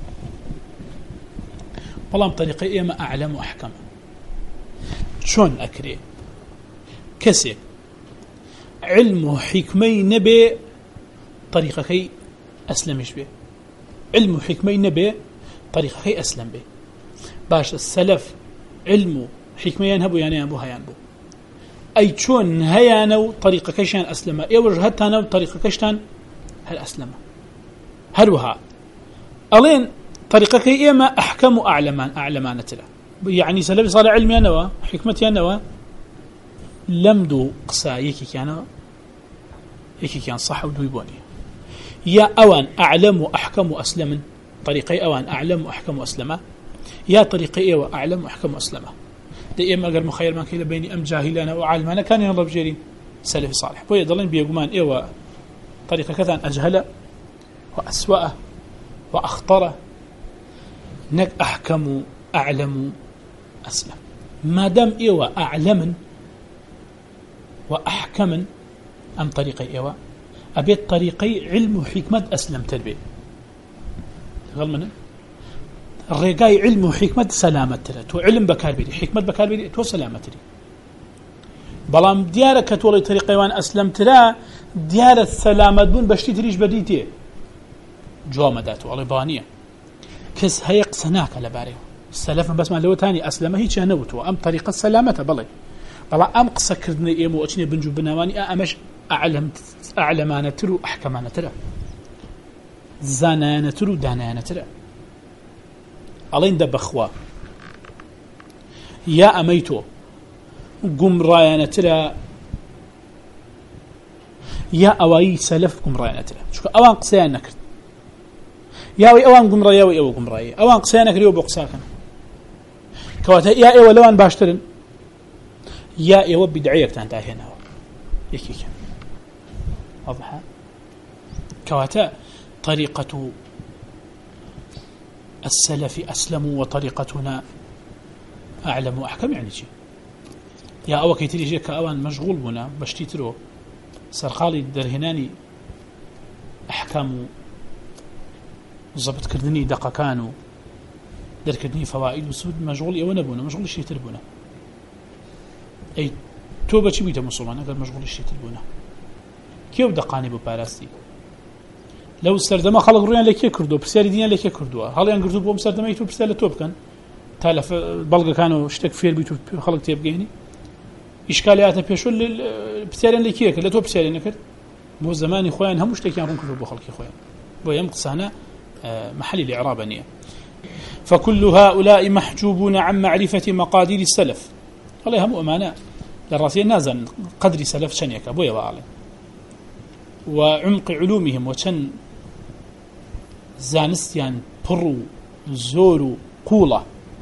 والله طريقي ما أعلم وأحكم شون أكري كسي علم حكمي نبي طريقكي أسلمش به علم حكمي نبي طريقكي أسلم به باش السلف علم حكمي ينهبو يعني أبوها ينبو أي شون هيانو طريقكيشان أسلم أي وجهتانو طريقكيشان هل أسلم هلوها ألين طريقك إما أحكم أعلمان أعلمان تلا يعني سلف صالح علمي أنا حكمتي أنا لمدو قصايك كان يكي كان صح ودويبوني يا أوان أعلم وأحكم وأسلم طريقي أوان أعلم وأحكم وأسلم يا طريقي إيوة أعلم وأحكم وأسلم ده إما قال مخير ما كيلا بيني أم جاهلانا وعالمانا كان ينضب جيرين سلف صالح ويضلين بيقومان إيوة طريقة كذا أجهل وأسوأ وأخطر نك أحكم أعلم أسلم ما دام إيوة أعلم وأحكم أم طريقي إيوة أبيت طريقي علم وحكمة أسلم تربية غل منه الرجاء علم وحكمة سلامة ترى تو علم بكاربيدي حكمة بكاربيدي تو سلامة تري بلام ديارك تولي طريقة وان أسلم ترى ديار السلامة بون بشتي تريش بديتي جوامة داتو ألبانية كس هيق سناك لباري السلف بس ما لو تاني أسلم هيك نوتو أم طريقة السلامة بلي بلا أم قصة كردني إيمو أتني بنجو بنواني أمش أعلم أعلم ترو أحكم ترى زانا ترو دانا ترى ألين دبخوا يا أميتو قم راينا ترى يا أواي سلف قم راينا ترى شو أوان قصيان نكرت يا وي أوان قم رايا وي أو قم رايا أوان قصيان نكريو بقصاكن كواتا يا إيوه لوان باشترن يا إيوه بدعيك تانتا هنا يكي كان واضحة كواتا طريقة السلف أسلموا وطريقتنا أعلم وأحكم يعني شيء يا أو كي تيجي كأوان مشغول بنا بشتي ترو سرقالي درهناني أحكام ضبط كردني دقة كانوا دركدني فوائد وسود مشغول يوانا بنا مشغول الشيء تربنا أي توبة شي بيتا مسلمان أقل مشغول الشيء تربنا كيف دقاني بباراستي لو سردما خلق رويان لكي كردو برسالي ديان لكي كردو هل ينقردو بوم سردما يتو برسالة توب كان تالف بلغة كانوا اشتك فير بيتو خلق تيبقيني إشكالياتنا بيشو برسالين لكي كر لتو برسالين نكر بو زماني خوان هم اشتكي عن كردو بو خلقي خوان بو يمقص هنا محل الإعراب نية فكل هؤلاء محجوبون عن معرفة مقادير السلف الله هم أمانا للراسية نازل قدر سلف شنيك أبويا وعلي وعمق علومهم وشن زانستيان برو زور قولة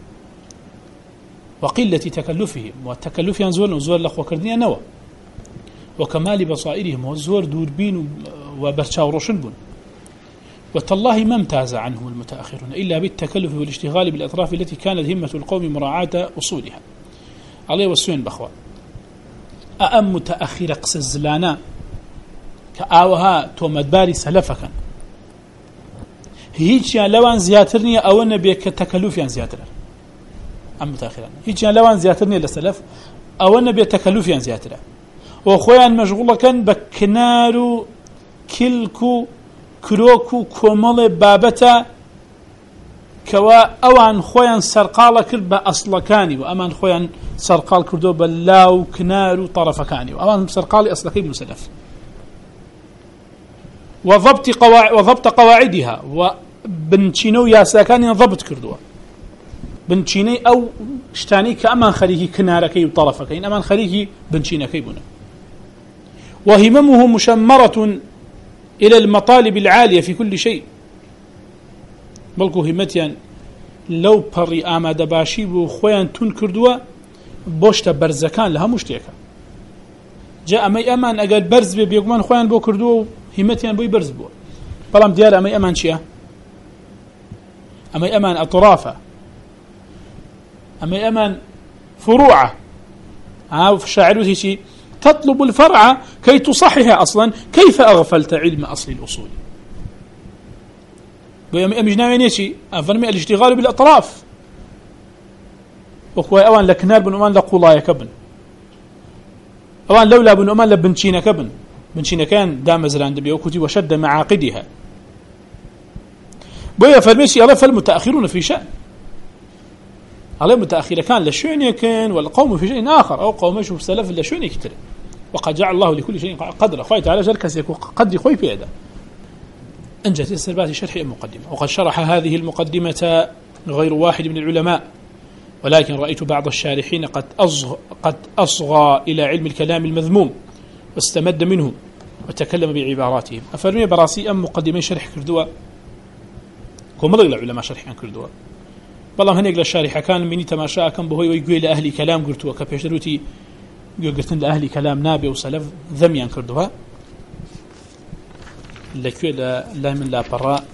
وقلة تكلفهم وتكلفهم زور وزور لخوة كردنيا نوى وكمال بصائرهم وزور دوربين وبرشاوروشن بون وتالله ما امتاز عنه المتأخرون إلا بالتكلف والاشتغال بالأطراف التي كانت همة القوم مراعاة أصولها عليه والسوين بخوة أأم متأخر قص الزلانا كآوها تومدباري سلفكا هيك يعني لوان زياترني أو النبي كتكلف يعني زياتر أم متأخرا هيك يعني لوان زياترني للسلف أو النبي تكلف يعني زياتر وخوان مشغولة كان بكنارو كلكو كروكو كومل بابتا كوا أوان خوان سرقال كرب أصلكاني وأمان خوان سرقال كردو بلاو كنارو طرفكاني وأمان سرقال أصلكي مسلف وضبط قواعد وضبط قواعدها وبنشينو يا ساكان ضبط كردوه بنشيني أو شتاني كأمان خليه كناركي وطرفكي أمان خليه بنشينكي بنا وهممه مشمرة إلى المطالب العالية في كل شيء بلكو همتيان لو بري آماد باشي وخوان تون كردوا بوشتا برزكان لها مشتيكا جاء أمي أمان أقل برز بيقمان خوان بو كردوا همتيان بوي برز بو بلام ديال أمي أمان شيا أمي أمان أطرافة أمي أمان فروعة ها في الشاعر وهي تطلب الفرع كي تصحح أصلا كيف أغفلت علم أصل الأصول ويمجنا وين يشي أفرمي الاشتغال بالأطراف وخوي أوان لكنار بن أمان لقولايا كبن أوان لولا بن أمان لبنشينا كبن بنشينا كان دام زران دبي وكتي وشد معاقدها بويا فرميشي الله فالمتأخرون في شأن على متأخر كان لشؤن كان والقوم في شيء آخر أو قوم يشوف سلف لشؤن يكتر وقد جعل الله لكل شيء قدر خوي تعالى جل يكون قدر خوي في هذا أنجت السربات شرح المقدمة وقد شرح هذه المقدمة غير واحد من العلماء ولكن رأيت بعض الشارحين قد أصغى, قد أصغى إلى علم الكلام المذموم واستمد منه وتكلم بعباراتهم أفرمي براسي أم مقدمة شرح كردوا كم رجل العلماء شرح عن كردوا والله هنيك للشارحة كان مني تماشا كان بهوي ويقول لأهلي كلام قرتوا كبيشتروتي قلتن لأهلي كلام نابي وسلف ذميان كردوها لكي لا, لا من لا براء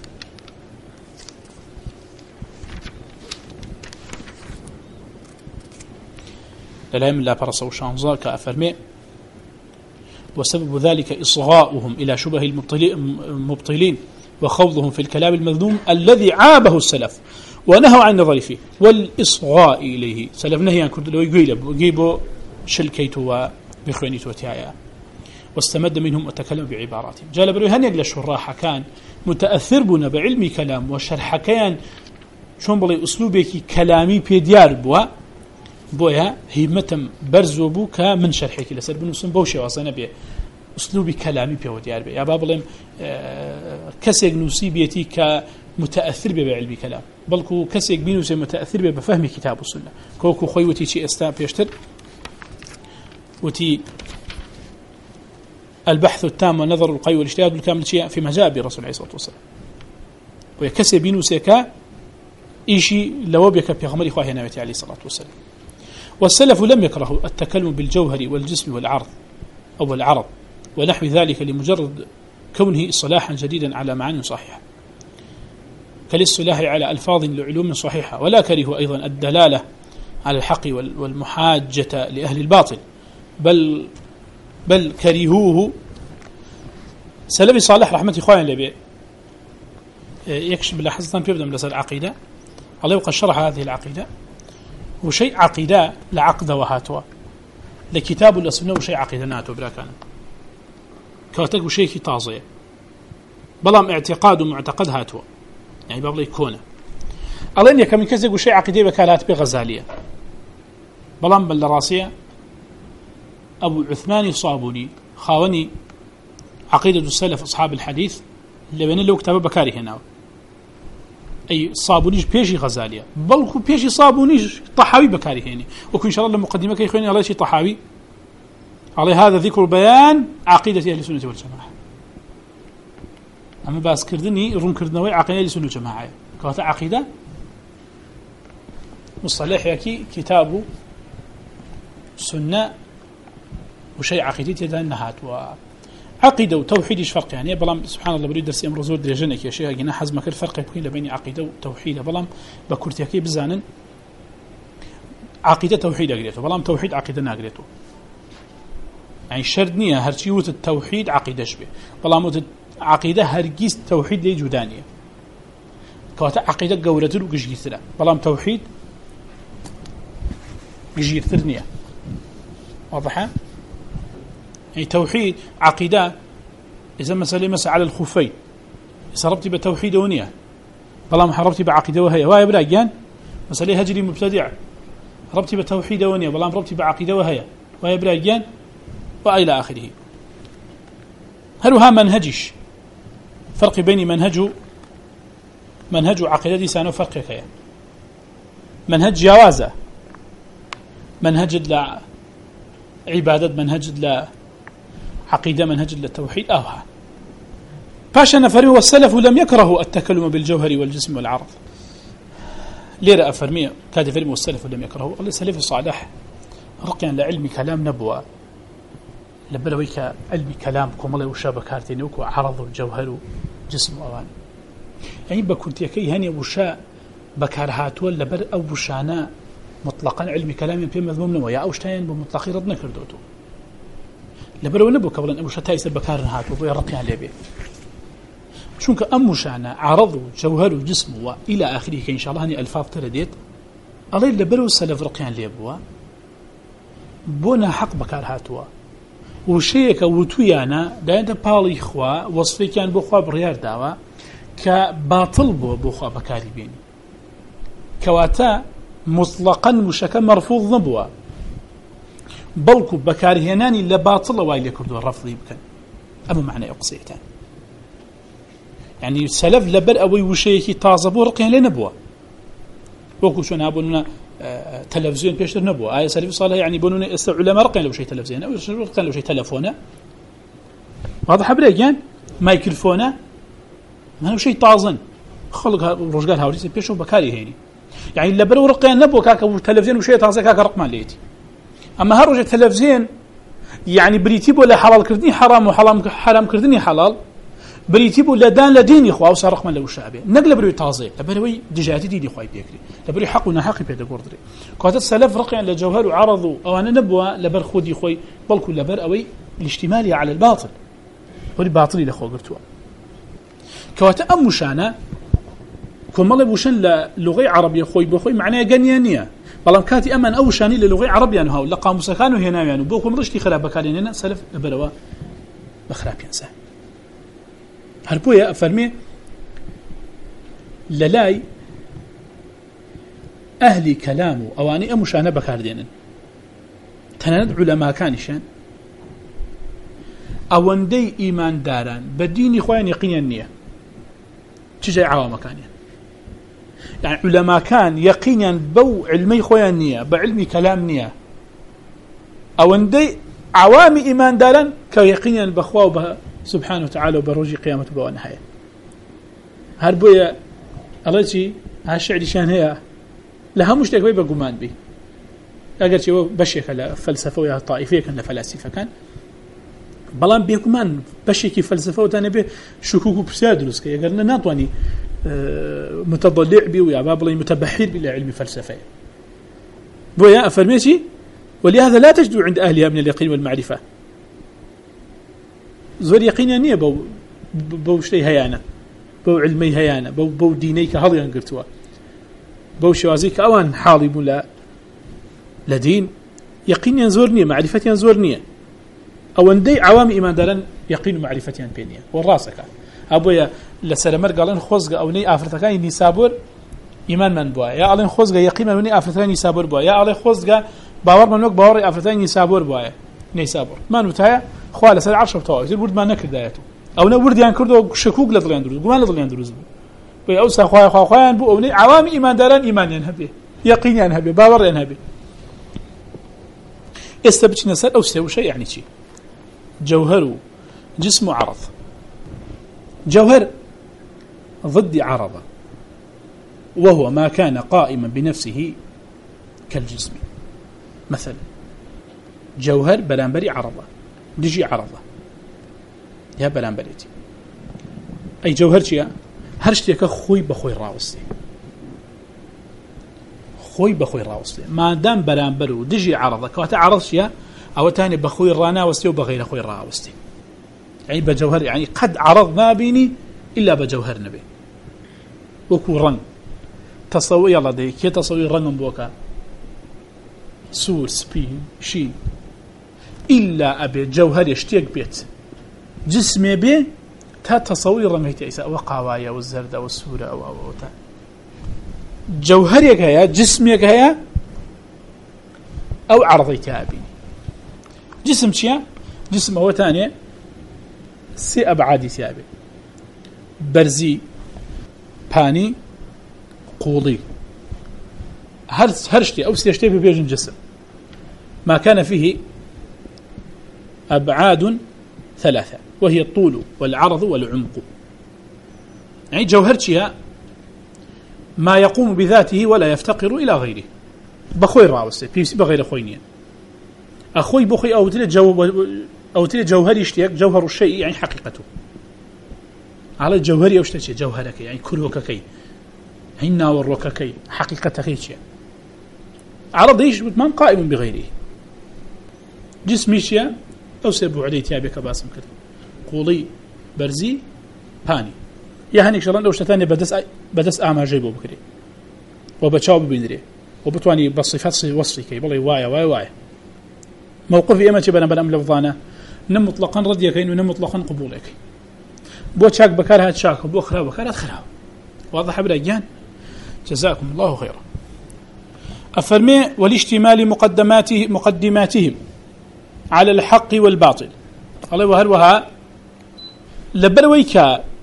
لا من لا برا سو شانزا كأفرمي وسبب ذلك إصغاؤهم إلى شبه المبطلين وخوضهم في الكلام المذموم الذي عابه السلف ونهوا عن النظر فيه والإصغاء إليه سلف نهي عن كرد لو يقول يجيبوا شلكيتوا بخوانيتوا تيايا واستمد منهم وتكلم بعباراتهم جال بروهان يقل الشراحة كان متأثر بنا بعلم كلام وشرح كيان شون بلي أسلوبك كلامي بيديار بوا بويا هيمتم برزو بو من شرحك لسر بنوسن بوشي وصينا بيه أسلوبي كلامي بيديار بيه يا بابلم آه كسيق نسيبيتي كمتأثر بيه بعلم كلام بلكو كسيق بينوسي متأثر بيه بفهم كتاب السنة كوكو خويوتي شي استاب يشتر وتي البحث التام والنظر القوي والاجتهاد بالكامل شيء فيما جاء بالرسول عليه الصلاة والسلام ويكسي بينوسيكا إيشي لوبيك بيغمر إخواه نبي عليه الصلاة والسلام والسلف لم يكرهوا التكلم بالجوهر والجسم والعرض أو العرض ونحو ذلك لمجرد كونه إصلاحا جديدا على معاني صحيحة كالاصطلاح على ألفاظ لعلوم صحيحة ولا كرهوا أيضا الدلالة على الحق والمحاجة لأهل الباطل بل بل كرهوه سلفي صالح رحمة إخواني لبي يكشف بلاحظتان في بدء من العقيدة الله وقد شرح هذه العقيدة وشيء عقيدة لعقد وهاتوا لكتاب الأسنة وشيء عقيدة ناتو بلا كان كاتك وشيء طازية بلام اعتقاد ومعتقد هاتوا يعني باب لي كونه الله إني كم كذا وشيء عقيدة بكالات بغزالية بلام بالراسية أبو عثمان الصابوني خاوني عقيدة السلف أصحاب الحديث اللي بين له كتاب بكاري هنا أي صابونيش بيشي غزالية بلكو بيشي صابونيش طحاوي بكاري هنا وكو إن شاء الله مقدمة كي يخويني على شيء طحاوي على هذا ذكر بيان عقيدة أهل السنة والجماعة أما باس كردني رون كردنوي عقيدة أهل السنة والجماعة كواتا عقيدة مصطلح يكي كتابه سنة وشيء عقيدتي ذا النهات وعقيدة وتوحيد إيش فرق يعني بلام سبحان الله بريد درسي أمر زور درجنك يا شيخ جنا حزمك الفرق بين بين عقيدة وتوحيد بلام بكرتيكي بزانن عقيدة توحيد أقريته بلام توحيد عقيدة ناقريته يعني شردنية هرشي وت التوحيد عقيدة شبه بلام وت عقيدة هرجيس توحيد لي جودانية كواتا عقيدة قولته وجيثرة بلام توحيد جيثرنية واضحة يعني توحيد عقيدة إذا مسألة مسألة على الخفين إذا ربطي بتوحيد ونية بلا ما ربطي بعقيدة وهي وهي براجان مسألة هجري مبتدع ربطي بتوحيد ونية بلا ما ربطي بعقيدة وهي وهي براجان وإلى آخره هلها منهجش فرق بين منهج منهج عقيدة سانو فرق كيا منهج جوازة منهج لا عبادة منهج لا عقيدة منهج للتوحيد أوها فاشا نفري والسلف لم يكرهوا التكلم بالجوهر والجسم والعرض ليرى أفرمية كاد فرمي والسلف لم يكرهوا الله سلف صالح رقيا لعلم كلام نبوة لبلويك علم كلام كمالي وشابكارتين وكو عرض الجوهر جسم أوان يعني بكنت يكي هني وشاء بكارهات ولا بر أو وشانا مطلقا علم كلام في مذموم نويا أو شتين بمطلقي ردنا كردوتو لبرو نبو قبل أن وشتاي سبكار هات وبو يرقي عليه به شونك أم وشانا عرض جوهر جسم وإلى آخره إن شاء الله هني ألفاظ ترديت الله لبرو سلف رقيان ليبوا بونا حق بكار هاتوا وشيك وتويانا داينتا بالي خوا وصفي كان بخوا بريار داوا كباطل بو بخوا بكاري بيني كواتا مطلقا مشكا مرفوض نبوا بلكو بكارهناني لباطل وايل كردو الرفض يمكن أما معنى أقصيتان يعني سلف لبر أوي وشيكي تازبو رقيان لنبوا وكو شون هابوننا آه تلفزيون بيشتر نبوا آية سلف صالح يعني بونونا علماء رقيان لو شيء تلفزيون أو رقيان لو شيء تلفونه واضح بريجان مايكروفونه ما هو شيء طازن خلق رجال هاوريس بيشو بكاري هيني يعني لبر ورقيان نبوا كاكا تلفزيون وشيء تازن كاكا رقم ليتي أما هرج التلفزيون يعني بريتيبو لا حلال كردني حرام وحرام حرام كردني حلال بريتيبو لا دان لا دين يخوا وصار رقم لو شعبي نقل بري تازي لبروي دجاتي دي خوي بيكري لبري حقنا حق بيد قردري كوات السلف رقيا لجوهر وعرضوا او انا نبوا لبر خودي خوي بل كل لبر اوي الاشتمال على الباطل والباطل اللي خو قرتوا كوات امشانا كمال بوشن للغة عربية خوي بخوي معناه جنيانية بلام كاتي أمن أو شاني للغة عربية أنها ولا قاموس كانوا هنا يعني بوكم رشتي خراب كارين هنا سلف بروا بخراب ينسى هربويا فرمي للاي أهلي كلامه أواني أمشانة بكاردين تناد علماء كانشان أوندي إيمان داران بديني خوان يقينيا النية تجي عوام كانيا يعني علماء كان يقينا بو علمي خوان نية بعلمي كلام نية أوندي عوام إيمان داران كيقينا بخوا وبه سبحانه وتعالى وبروجي قيامة بوانهاية هربويا الله شيء هالشعر شان هي لها مش تكوي بجمان بي أجر شيء بشيك على فلسفة ويا طائفية كان فلاسفة كان بلان بيكمان بشيك فلسفة وتاني به شكوك بسادلس كي أجرنا ناطواني اه متضلع بي ويا بابلي متبحر بالعلم فلسفة بويا أفرميتي ولهذا لا تجدوا عند أهلها من اليقين والمعرفة زور يقين يعني بو بو شيء هيانا بو علمي هيانا بو بو دينيك هذا ينقرتوا بو شوازيك أوان حالي بولا لدين يقين ينزورني معرفة ينزورني أو ندي عوام إيمان دارن يقين معرفة ينبينيا والراسك أبويا لسلمر قالن خوزق أو ني أفرتكان نسابور إيمان من بوا يا علن خوزق يقين من ني أفرتكان نسابور بوا يا علن خوزق باور من وق باور أفرتكان نسابور بوا نسابور ما نتايا خوال سر عشرة طاوة يقول ما نكر دايته أو نورد يعني كردو شكوك لطليان دروز قمان لطليان دروز بوا أوسا خواه خواه خواه بوا أو ني عوام إيمان دارن إيمان ينهبه يقين ينهبه باور ينهبه يستبت نسأل أو سوي شيء يعني شيء جوهر جسم عرض جوهر ضد عرض وهو ما كان قائما بنفسه كالجسم مثلا جوهر بلانبري عرضة دجي عرضة يا بلانبريتي أي جوهر شيء هرشتك خوي بخوي راوستي خوي بخوي راوستي ما دام بلانبرو دجي عرضة كواتا عرض شيء أو تاني بخوي الرانا وستي وبغير خوي الراوستي يعني بجوهر يعني قد عرض ما بيني إلا بجوهر نبي وكو رن تصوي الله دي كي تصوي رن بوكا سور سبين شين إلا أبي جوهر يشتيق بيت جسمي بي تا تصوي رميت إيسا وقاوايا والزردة والسورة أو أو أو تا جوهرك هيا جسمك هيا أو عرضيك أبيني جسم شيا جسم هو تاني سي أبعادي ثابت برزي باني قوضي هرشتي أو سيشتي في بيجن جسم ما كان فيه أبعاد ثلاثة وهي الطول والعرض والعمق يعني جوهرتها ما يقوم بذاته ولا يفتقر إلى غيره بخوي الراوسي بيسي بغير خوينيا أخوي بخوي أو تلي جو أو تلي جوهري اشتياق جوهر الشيء يعني حقيقته على الجوهري أو اشتياق جوهرك يعني كروككي هنا وروككي حقيقتك شيء عرض إيش من قائم بغيره جسمي شيء أو سيبو عليه تيابك باسم كده قولي برزي باني يا هنيك شران لو شتاني بدس بدس أعمى جيبه بكري وبتشاو ببندري وبتواني بصفات وصفي كي بالله وايا وايا وايا موقفي إما تبنا بنا ملفظانا نم مطلقا رديك ونم مطلقا قبولك بو تشاك بكارها تشاك وبو خراب بكارها خراب واضح برجان جزاكم الله خيرا أفرمي والاشتمال مقدماته مقدماتهم على الحق والباطل الله وهروها لبرويك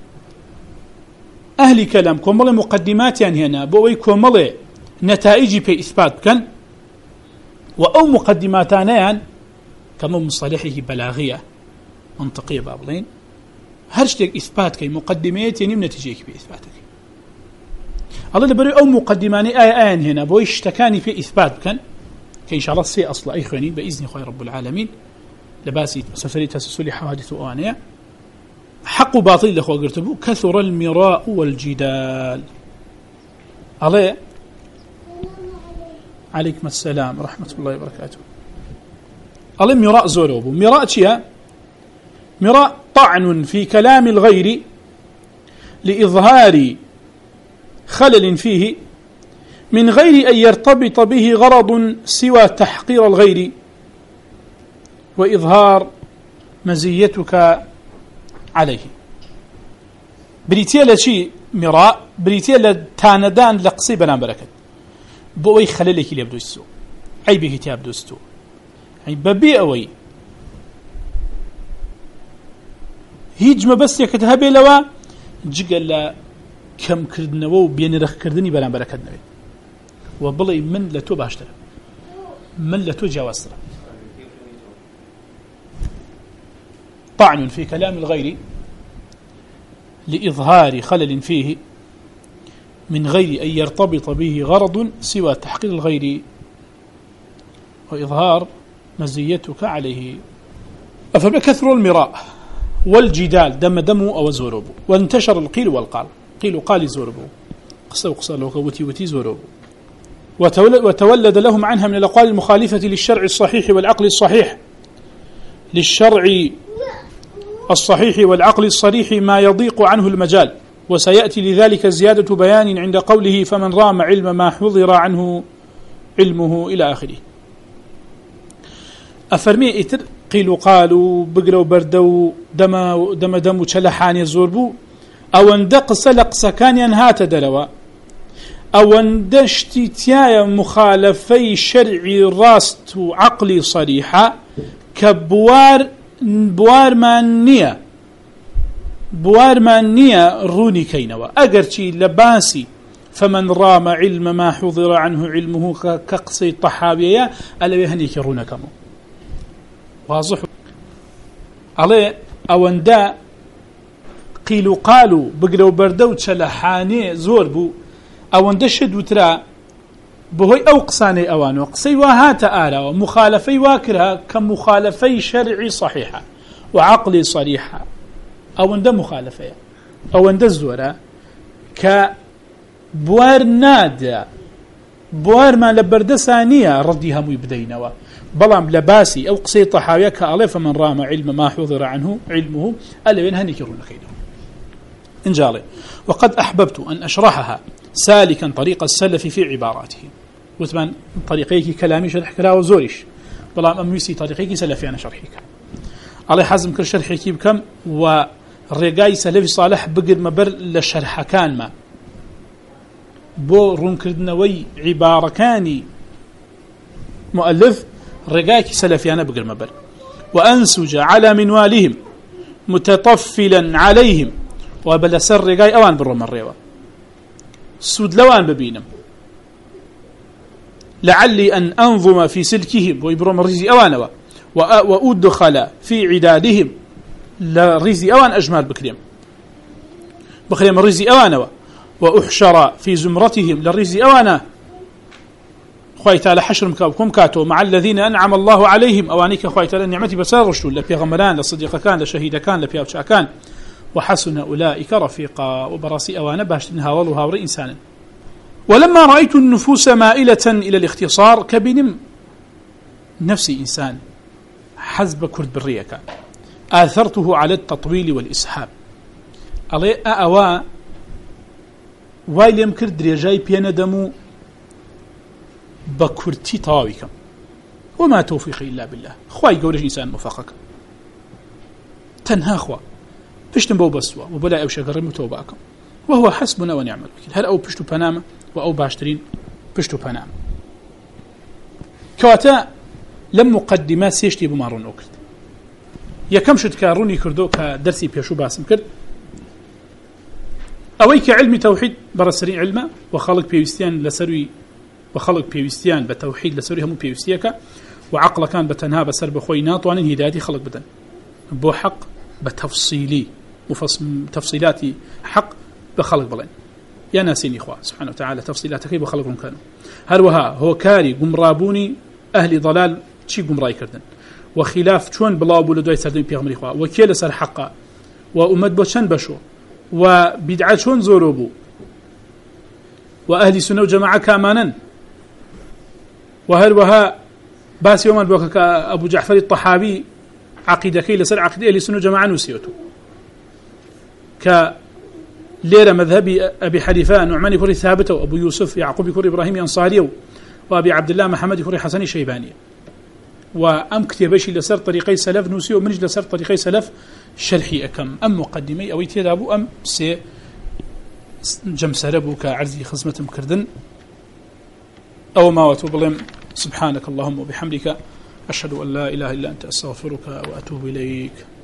أهل كلام كمال مقدمات يعني هنا بوي كمال نتائج في إثبات كان وأو مقدماتان يعني كما مصالحه بلاغية منطقية بابلين هرشتك إثبات كي مقدمات يعني نتيجيك بإثباتك الله لبروي أو مقدماني آية آية هنا بوي اشتكاني في إثبات كان كي إن شاء الله سي أصل أي خياني بإذن خوي رب العالمين لباسي سفري تسسلي حوادث وآنية حق باطل لأخوة قرتبو كثر المراء والجدال عليه عليكم السلام ورحمة الله وبركاته عليه مراء زوروبو مراء شيا مراء طعن في كلام الغير لإظهار خلل فيه من غير أن يرتبط به غرض سوى تحقير الغير وإظهار مزيتك عليه. بريتيا لشي مراء بريتيا لتاندان لقصي بلان بركت بوي خللك اللي يبدو السوء عيبه تيابدو السوء يعني ببيع أوي هيج ما بس يكتهبي لوا جقل كم كردنوا بين رخ كردني بلان بركت نبي وبلي من لتو باشتر من لتو جاوزتر طعن في كلام الغير لإظهار خلل فيه من غير أن يرتبط به غرض سوى تحقيق الغير وإظهار مزيتك عليه. أفبكثر المراء والجدال دم دم أو زورب وانتشر القيل والقال قيل قال زورب قصة وقصة لو كوتي وتي زورب وتولد لهم عنها من الأقوال المخالفة للشرع الصحيح والعقل الصحيح للشرع الصحيح والعقل الصريح ما يضيق عنه المجال. وسيأتي لذلك زيادة بيان عند قوله فمن رام علم ما حضر عنه علمه إلى آخره. أفرمي إتر قيلوا قالوا بقلوا بردوا دم دم دم وشلحاني الزوربو أو اندق سلق سكان ينهات دلوا أو اندشتي تيايا مخالفي شرعي راست عقلي صريحة كبوار بوار مانية بوار مانية روني كينوا أقرتي لباسي فمن رام علم ما حضر عنه علمه كقصي الطحابية ألا يهنيك رونكم واضح عليه أو اندا قيلوا قالوا بقلوا بردو تشلحاني زوربو أو اندشد وترى بهوي أو قصاني أوانو قصي وهات آلا ومخالفي واكرها كمخالفي شرعي صحيحة وعقلي صريحة أو اند مخالفية أو اند الزورة كبوار نادى بوار ما لبرد ثانية رديها مبدينوا بلام لباسي أو قصي طحاوية كأليه فمن رام علم ما حضر عنه علمه ألا ينهني كرون كيده إنجالي. وقد أحببت أن أشرحها سالكا طريق السلف في عباراته وثمان طريقيك كلامي شرح كلا وزوريش بلام أميسي طريقيك سلفي أنا شرحيك على حزم كل شرحيك بكم والرقاي سلفي صالح بقر مبر لشرح كان ما بو رنكردنوي عبارة كاني مؤلف رقايك سلفي أنا بقر مبر وأنسج على منوالهم متطفلا عليهم وبلسر رقاي أوان بالرم الريوة سود لوان ببينم لعلي أن أنظم في سلكهم ويبرم الرزي أوانوا وأدخل في عدادهم لرزي أوان أجمال بكريم بكريم الرزي أوانوا وأحشر في زمرتهم للرزي أوانا خوي تعالى حشر مكاوكم كاتو مع الذين أنعم الله عليهم أوانيك خوي تعالى نعمتي بسار رشتو لبيغمران لصديق كان لشهيد كان لبيوتشا كان وحسن أولئك رفيقا وبراسي أوانا باشتنها والله هاوري إنسانا. ولما رأيت النفوس مائلة إلى الاختصار كبنم نفسي إنسان حزب كرد بالريكا آثرته على التطويل والإسحاب علي أأوا وايليم كرد ريجاي بيانا دمو بكرتي طاويكا وما توفيقي إلا بالله خواي قولش إنسان مفقك تنها خوا بشتن بو بسوا وبلا أو شغر متوباكم وهو حسبنا ونعم الوكيل. هل أو بشتو بنامة وأو باشترين بشتو بنامة كواتا لم مقدمات سيشتي بمارون أوكرد يكم شد كاروني كردو كدرسي بيشو باسم كرد أويك علم توحيد برسرين علمه وخلق بيوستيان لسروي وخلق بيوستيان بتوحيد لسروي هم بيوستيكا وعقل كان بتنها بسر بخوينات وان هدايتي خلق بدن بو حق بتفصيلي وفصل تفصيلاتي حق بخلق بلين يا ناسين إخوة سبحانه وتعالى تفصيلاتك كيف بخلقهم كانوا هل وها هو كاري قمرابوني أهل ضلال شي قمراي كردن وخلاف شون بلابو لدوي سردين بيغمر إخوة وكيل سر حقا وأمد بوشن بشو وبدعة شون زوروبو وأهل سنة وجماعة كامانا وهل وها باس يوم البوكك أبو جعفر الطحابي عقيدة كي لسر عقيدة أهل سنة وجماعة نسيوتو ليرة مذهبي أبي حنيفة نعمان كوري ثابت وأبو يوسف يعقوب كوري إبراهيم أنصاري وأبي عبد الله محمد كوري حسن شيباني وأم كتابشي لسر طريقي سلف نوسي ومنج لسر طريقي سلف شرحي أكم أم مقدمي أو يتدابو أم سي جم سربو كعرزي خزمة مكردن أو ما وتوبلم سبحانك اللهم وبحمدك أشهد أن لا إله إلا أنت أستغفرك وأتوب إليك.